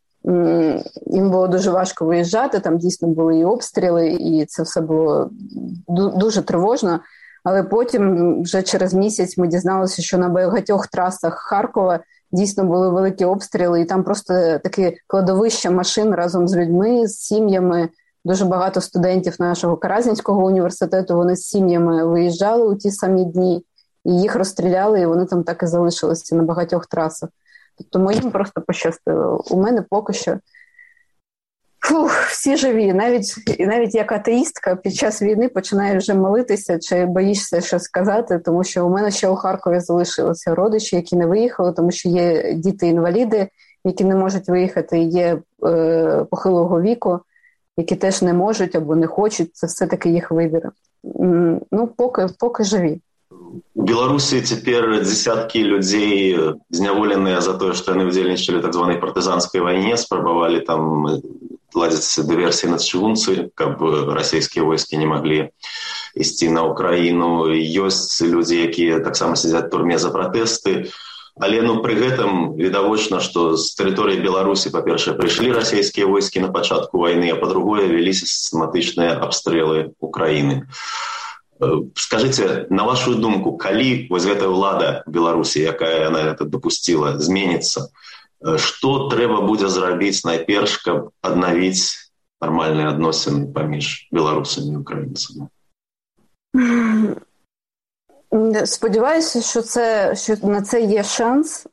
їм було дуже важко виїжджати, там дійсно були і обстріли, і це все було дуже тривожно. Але потім, вже через місяць, ми дізналися, що на багатьох трасах Харкова дійсно були великі обстріли, і там просто таке кладовище машин разом з людьми, з сім'ями. Дуже багато студентів нашого Каразінського університету, вони з сім'ями виїжджали у ті самі дні, і їх розстріляли, і вони там так і залишилися на багатьох трасах. Тобто моїм просто пощастило. У мене поки що фух, всі живі. Навіть, навіть як атеїстка під час війни починає вже молитися, чи боїшся щось сказати, тому що у мене ще у Харкові залишилися родичі, які не виїхали, тому що є діти-інваліди, які не можуть виїхати, є е, похилого віку, які теж не можуть або не хочуть, це все-таки їх вибір. Ну, поки, поки живі. В Беларуси теперь десятки людей зняволенные за то, что они удельничали в так званой партизанской войне, спробовали там ладить диверсии на Чыгунцы, как бы российские войски не могли идти на Украину. Есть люди, які так само сидят в турме за протесты. Але ну, при гэтым відавочна, што з тэрыторыі Беларусі, па-першае, прыйшлі расійскія войскі на пачатку вайны, а па-другое, веліся сістэматычныя абстрэлы Украіны. Скажыце, на вашу думку, калі вось гэтая ўлада Беларусі, якая яна гэта дапусціла, зменіцца, што трэба будзе зрабіць найперш, каб аднавіць нармальныя адносіны паміж беларусамі і украінцамі? Сподіваюся, що, це, що на це є шанс,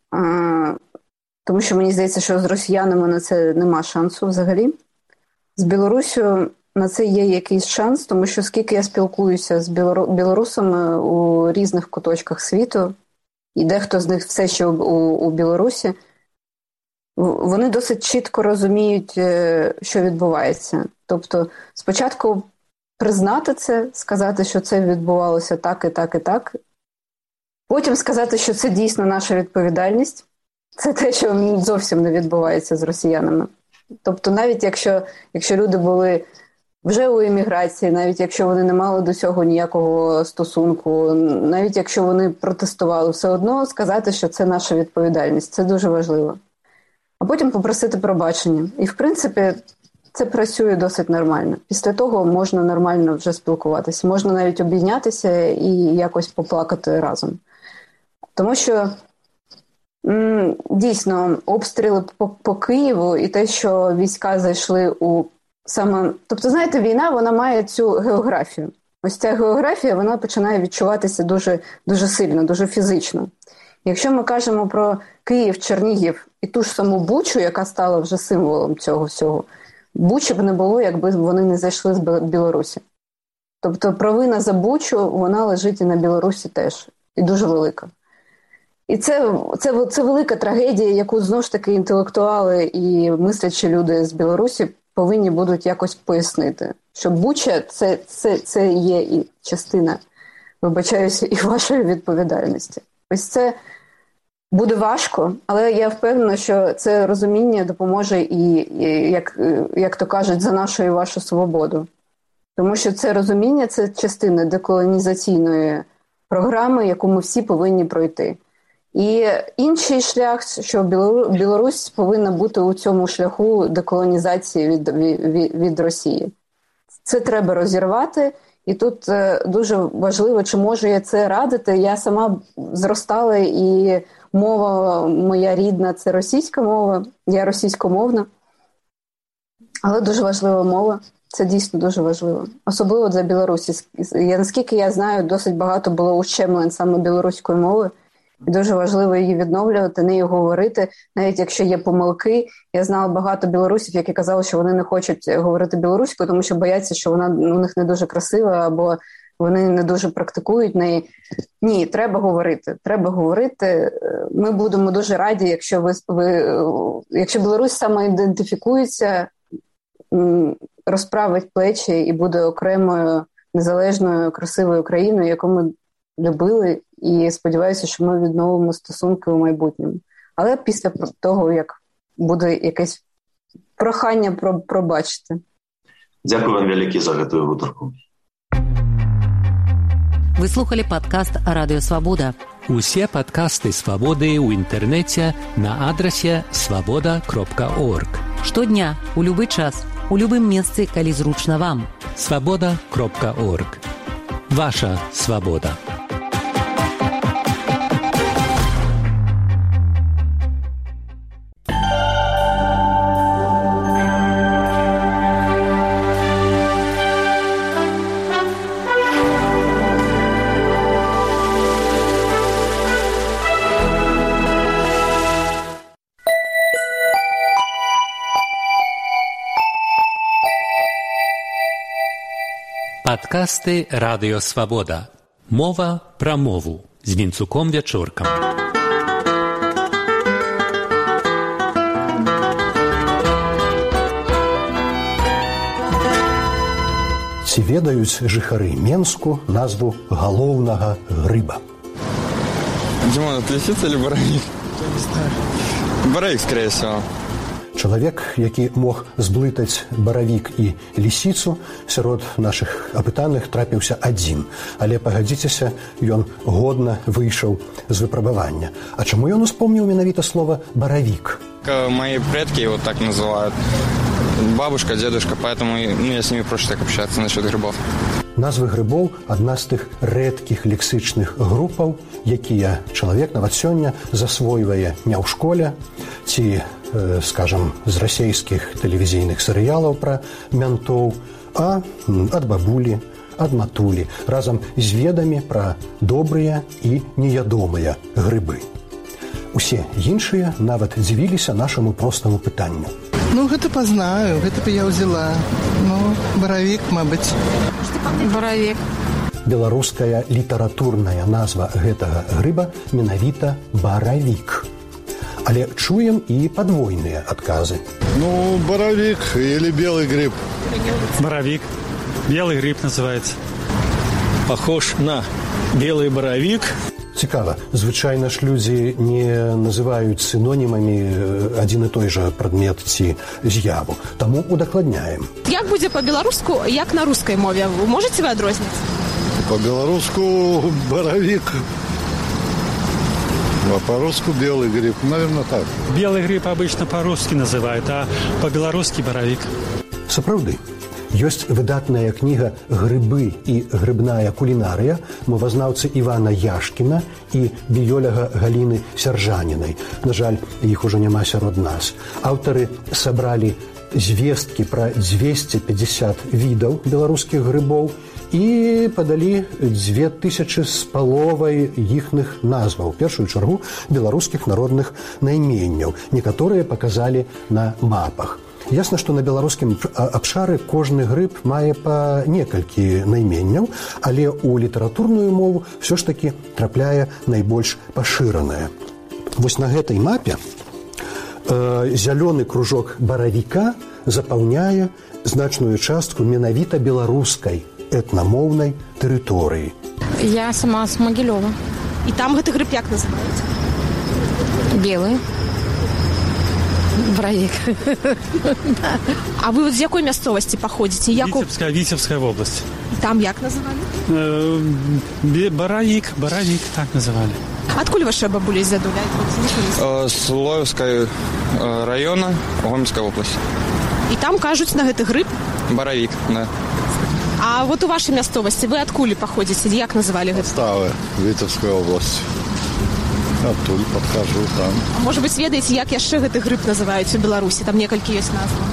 тому що мені здається, що з росіянами на це нема шансу взагалі. З Білоруссю на це є якийсь шанс, тому що скільки я спілкуюся з білорусами у різних куточках світу, і дехто з них все ще у, у Білорусі, вони досить чітко розуміють, що відбувається. Тобто спочатку признати це, сказати, що це відбувалося так і так і так. Потім сказати, що це дійсно наша відповідальність. Це те, що зовсім не відбувається з росіянами. Тобто навіть якщо, якщо люди були вже у еміграції, навіть якщо вони не мали до цього ніякого стосунку, навіть якщо вони протестували, все одно сказати, що це наша відповідальність. Це дуже важливо. А потім попросити пробачення. І, в принципі, це працює досить нормально. Після того можна нормально вже спілкуватися. Можна навіть обійнятися і якось поплакати разом. Тому що м, дійсно обстріли по, по Києву і те, що війська зайшли у саме... Тобто, знаєте, війна, вона має цю географію. Ось ця географія, вона починає відчуватися дуже, дуже сильно, дуже фізично. Якщо ми кажемо про Київ, Чернігів і ту ж саму Бучу, яка стала вже символом цього всього, Бучі б не було, якби вони не зайшли з Білорусі. Тобто провина за Бучу, вона лежить і на Білорусі теж. І дуже велика. І це, це, це велика трагедія, яку, знову ж таки, інтелектуали і мислячі люди з Білорусі повинні будуть якось пояснити. Що Буча це, це, це є і частина, вибачаюся, і вашої відповідальності. Ось це буде важко, але я впевнена, що це розуміння допоможе і, і як, як то кажуть, за нашу і вашу свободу. Тому що це розуміння – це частина деколонізаційної програми, яку ми всі повинні пройти. І інший шлях, що Білорусь повинна бути у цьому шляху деколонізації від, від, від Росії. Це треба розірвати. І тут дуже важливо, чи можу я це радити. Я сама зростала, і мова моя рідна – це російська мова. Я російськомовна. Але дуже важлива мова. Це дійсно дуже важливо. Особливо для Білорусі. Я, наскільки я знаю, досить багато було ущемлень саме білоруської мови. І дуже важливо її відновлювати, нею говорити, навіть якщо є помилки. Я знала багато білорусів, які казали, що вони не хочуть говорити білоруською, тому що бояться, що вона у них не дуже красива, або вони не дуже практикують неї. Ні, треба говорити. Треба говорити. Ми будемо дуже раді, якщо ви, ви якщо Білорусь самоідентифікується, розправить плечі і буде окремою, незалежною, красивою країною, яку ми любили, і сподіваюся, що ми відновимо стосунки у майбутньому. Але після того, як буде якесь прохання пробачити. Дякую вам велике за гэтую гутарку. Вы слухали падкаст Радыё Свабода. Усе падкасты Свабоды ў інтэрнэце на адрасе свабода кропка орг. Штодня, у любы час, у любым месцы, калі зручна вам. свабода кропка орг. Ваша свабода. Падкасты Радыё Свабода. Мова пра мову з Вінцуком Вячоркам. Ці ведаюць жыхары Менску назву галоўнага грыба? Димон, это лисица или боровик? Я не знаю. Боровик, скорее всего. Чалавек, які мог зблытаць баравік і лісіцу, сярод нашых апытаных трапіўся адзін. Але, пагадзіцеся, ён годна выйшаў з выпрабавання. А чаму ён успомніў менавіта слова «баравік»? Мои предки его так называют. Бабушка, дедушка, поэтому ну, я с ними проще так общаться насчет грибов. Назвы грыбоў – адна з тых рэдкіх лексычных групаў, якія чалавек нават сёння засвойвае не ў школе, ці, э, скажам, з расейскіх тэлевізійных серыялаў пра мянтоў, а ад бабулі, ад матулі, разам з ведамі пра добрыя і неядомыя грыбы. Усе іншыя нават дзівіліся нашаму простаму пытанню. Ну, гэта пазнаю, гэта б я ўзяла. Ну, баравік, мабыць. Баравік. Беларуская літаратурная назва гэтага грыба менавіта баравік. Але чуем і падвойныя адказы. Ну, баравік или белый гриб. Боровик. Белый гриб называется. Похож на белый боровик. Цікава, звычайна ж людзі не называюць синонімамі адзін і той жа прадмет ці з'яву. Таму удакладняем. Як будзе по-беларуску, як на рускай мове? Можете вы адрозніць? По-белоруску боровик, а по-русски белый гриб. Наверное, так. Белый гриб обычно по-русски называют, а по-белорусски боровик. Сапраўды. Ёсць выдатная кніга «Грыбы і грыбная кулінарыя» мовазнаўцы Івана Яшкіна і біёляга Галіны Сяржанінай. На жаль, іх ужо няма сярод нас. Аўтары сабралі звесткі пра дзвесце пятьдесят відаў беларускіх грыбоў і падалі дзве тысячы з паловай іхных назваў, у першую чаргу беларускіх народных найменняў. Некаторыя паказалі на мапах. Ясна, што на беларускім абшары кожны грыб мае па некалькі найменняў, але ў літаратурную мову ўсё ж такі трапляе найбольш пашыранае. Вось на гэтай мапе э, зялёны кружок баравіка запаўняе значную частку менавіта беларускай этнамоўнай тэрыторыі. Я сама з Магілёва. І там гэты грыб як называецца? Белы. Баравік. А ви от з якої місцевості походите? Як... Витебська, Витебська область. Там як називали? Баравік, Баравік, так називали. Откуда ваша бабуля з дедуля? З Лоївського району, Гомельської області. І там кажуть на гэтый гриб? Баравік, да. А вот у вашей місцевості ви откуда походите? Як називали гэта? Ставы, Витебская область. Оттуда подхожу там. А может быть, ведаеце, як яшчэ гэты гриб называюць у Беларусі? Там некалькі ёсць назваў.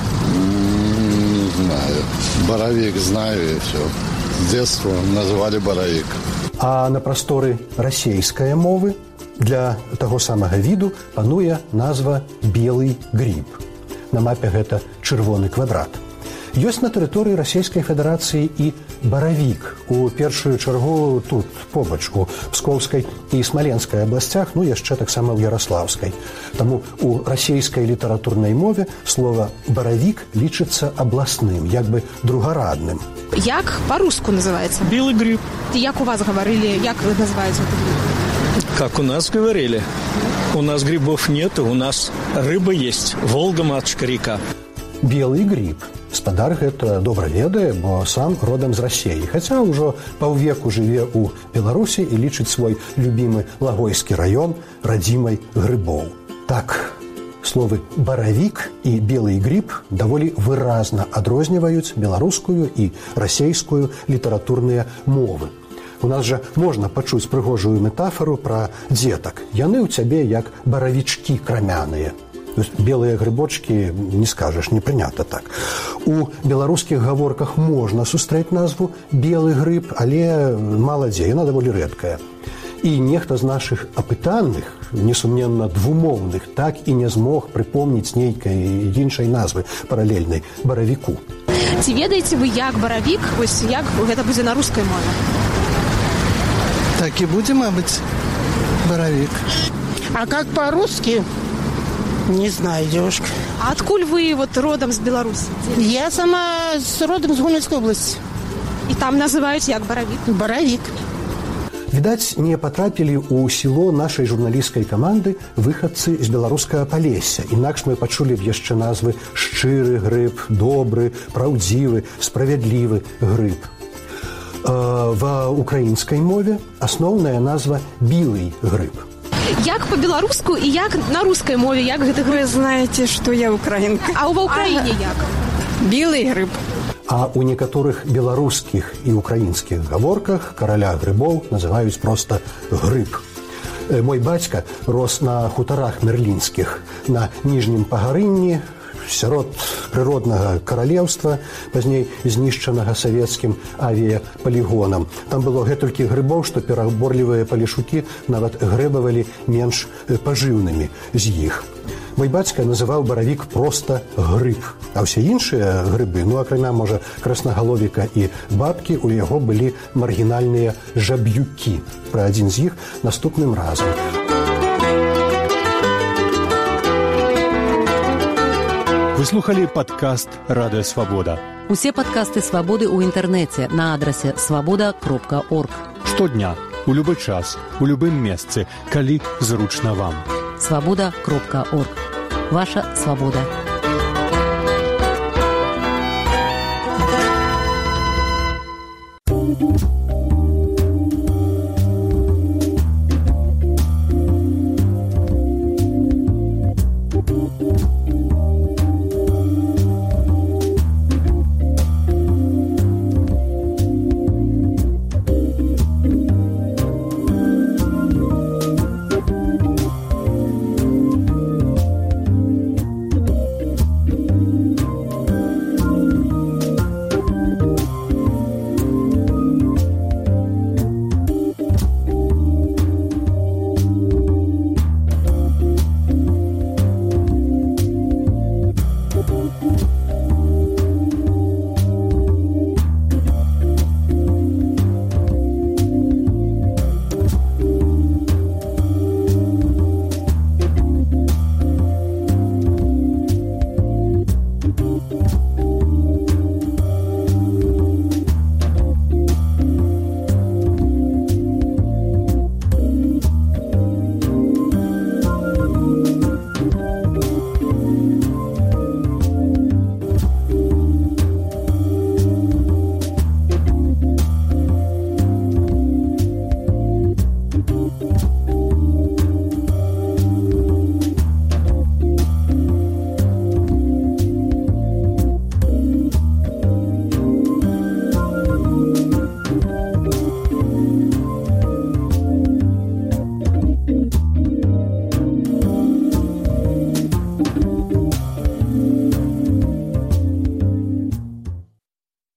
Не знаю. Боровик знаю и все. С детства называли боровик. А на прасторы расейскай мовы для таго самага віду пануе назва белый гриб. На мапе гэта чырвоны квадрат. Ёсць на тэрыторыі Расійскай Федэрацыі і баравік. У першую чаргу тут, побач, у Пскоўскай і Смаленскай абласцях, ну яшчэ таксама ў Яраслаўскай. Таму у расійскай літаратурнай мове слова «баравік» лічыцца абласным, як бы другарадным. Як по-руску называется? Белый гриб. Як у вас говорили, як вы называете этот гриб? Как у нас говорили. У нас грибов нет, у нас рыба есть. Волга, матушка, река. Белый гриб. Спадар гэта добра ведае, бо сам родам з Расіі. Хаця ўжо паўвеку жыве ў Беларусі і лічыць свой любімы Лагойскі раён радзімай грыбоў. Так, словы «баравік» і «белый гриб» даволі выразна адрозніваюць беларускую і расейскую літаратурныя мовы. У нас жа можна пачуць прыгожую метафору пра дзетак. Яны ў цябе як баравічкі крамяныя. Белыя грыбочкі не скажаш, не прынята так. У беларускіх гаворках можна сустрэць назву «белы грыб», але мала дзе, яна даволі рэдкая. І нехта з нашых апытаных, несумненна двумоўных, так і не змог прыпомніць нейкай іншай назвы паралельнай баравіку. Ці ведаеце вы, як баравік, вось як гэта будзе на рускай мове? Так и будем, мабуть, боровик. А как по-русски? Не знаю, девушка. А откуль вы вот родом с Беларуси? Я сама с родом с Гомельской области. И там называют як боровик? Боровик. Відаць, не патрапілі ў сіло нашай журналісцкай каманды выхадцы з беларускага Палесся. Інакш мы пачулі б яшчэ назвы «шчыры грыб», «добры», «праўдзівы», «справядлівы грыб». Ва украінскай мове асноўная назва «білый грыб». Як по-беларуску и як на русской мове, як гэты гриб? Вы знаете, что я украинка. А в Украине а, як? Белый гриб. А у некаторых беларускіх і украінскіх гаворках караля грыбоў называюць проста грыб. Мой бацька рос на хутарах мерлінскіх, на ніжнім пагарынні, сярод прыроднага каралеўства, пазней знішчанага савецкім авіяпалігонам. Там было гэтулькі грыбоў, што пераборлівыя палешукі нават грэбавалі менш пажыўнымі з іх. Мой бацька называў баравік проста грыб, а ўсе іншыя грыбы, ну, акрамя, можа, краснагаловіка і бабкі, у яго былі маргінальныя жаб'юкі. Пра адзін з іх наступным разам. Вы слухали падкаст «Радыё Свабода». Усе падкасты «Свабоды» ў інтэрнэце на адрасе свабода кропка орг. Штодня, у любы час, у любым месцы, калі зручна вам. свабода кропка орг. Ваша свабода.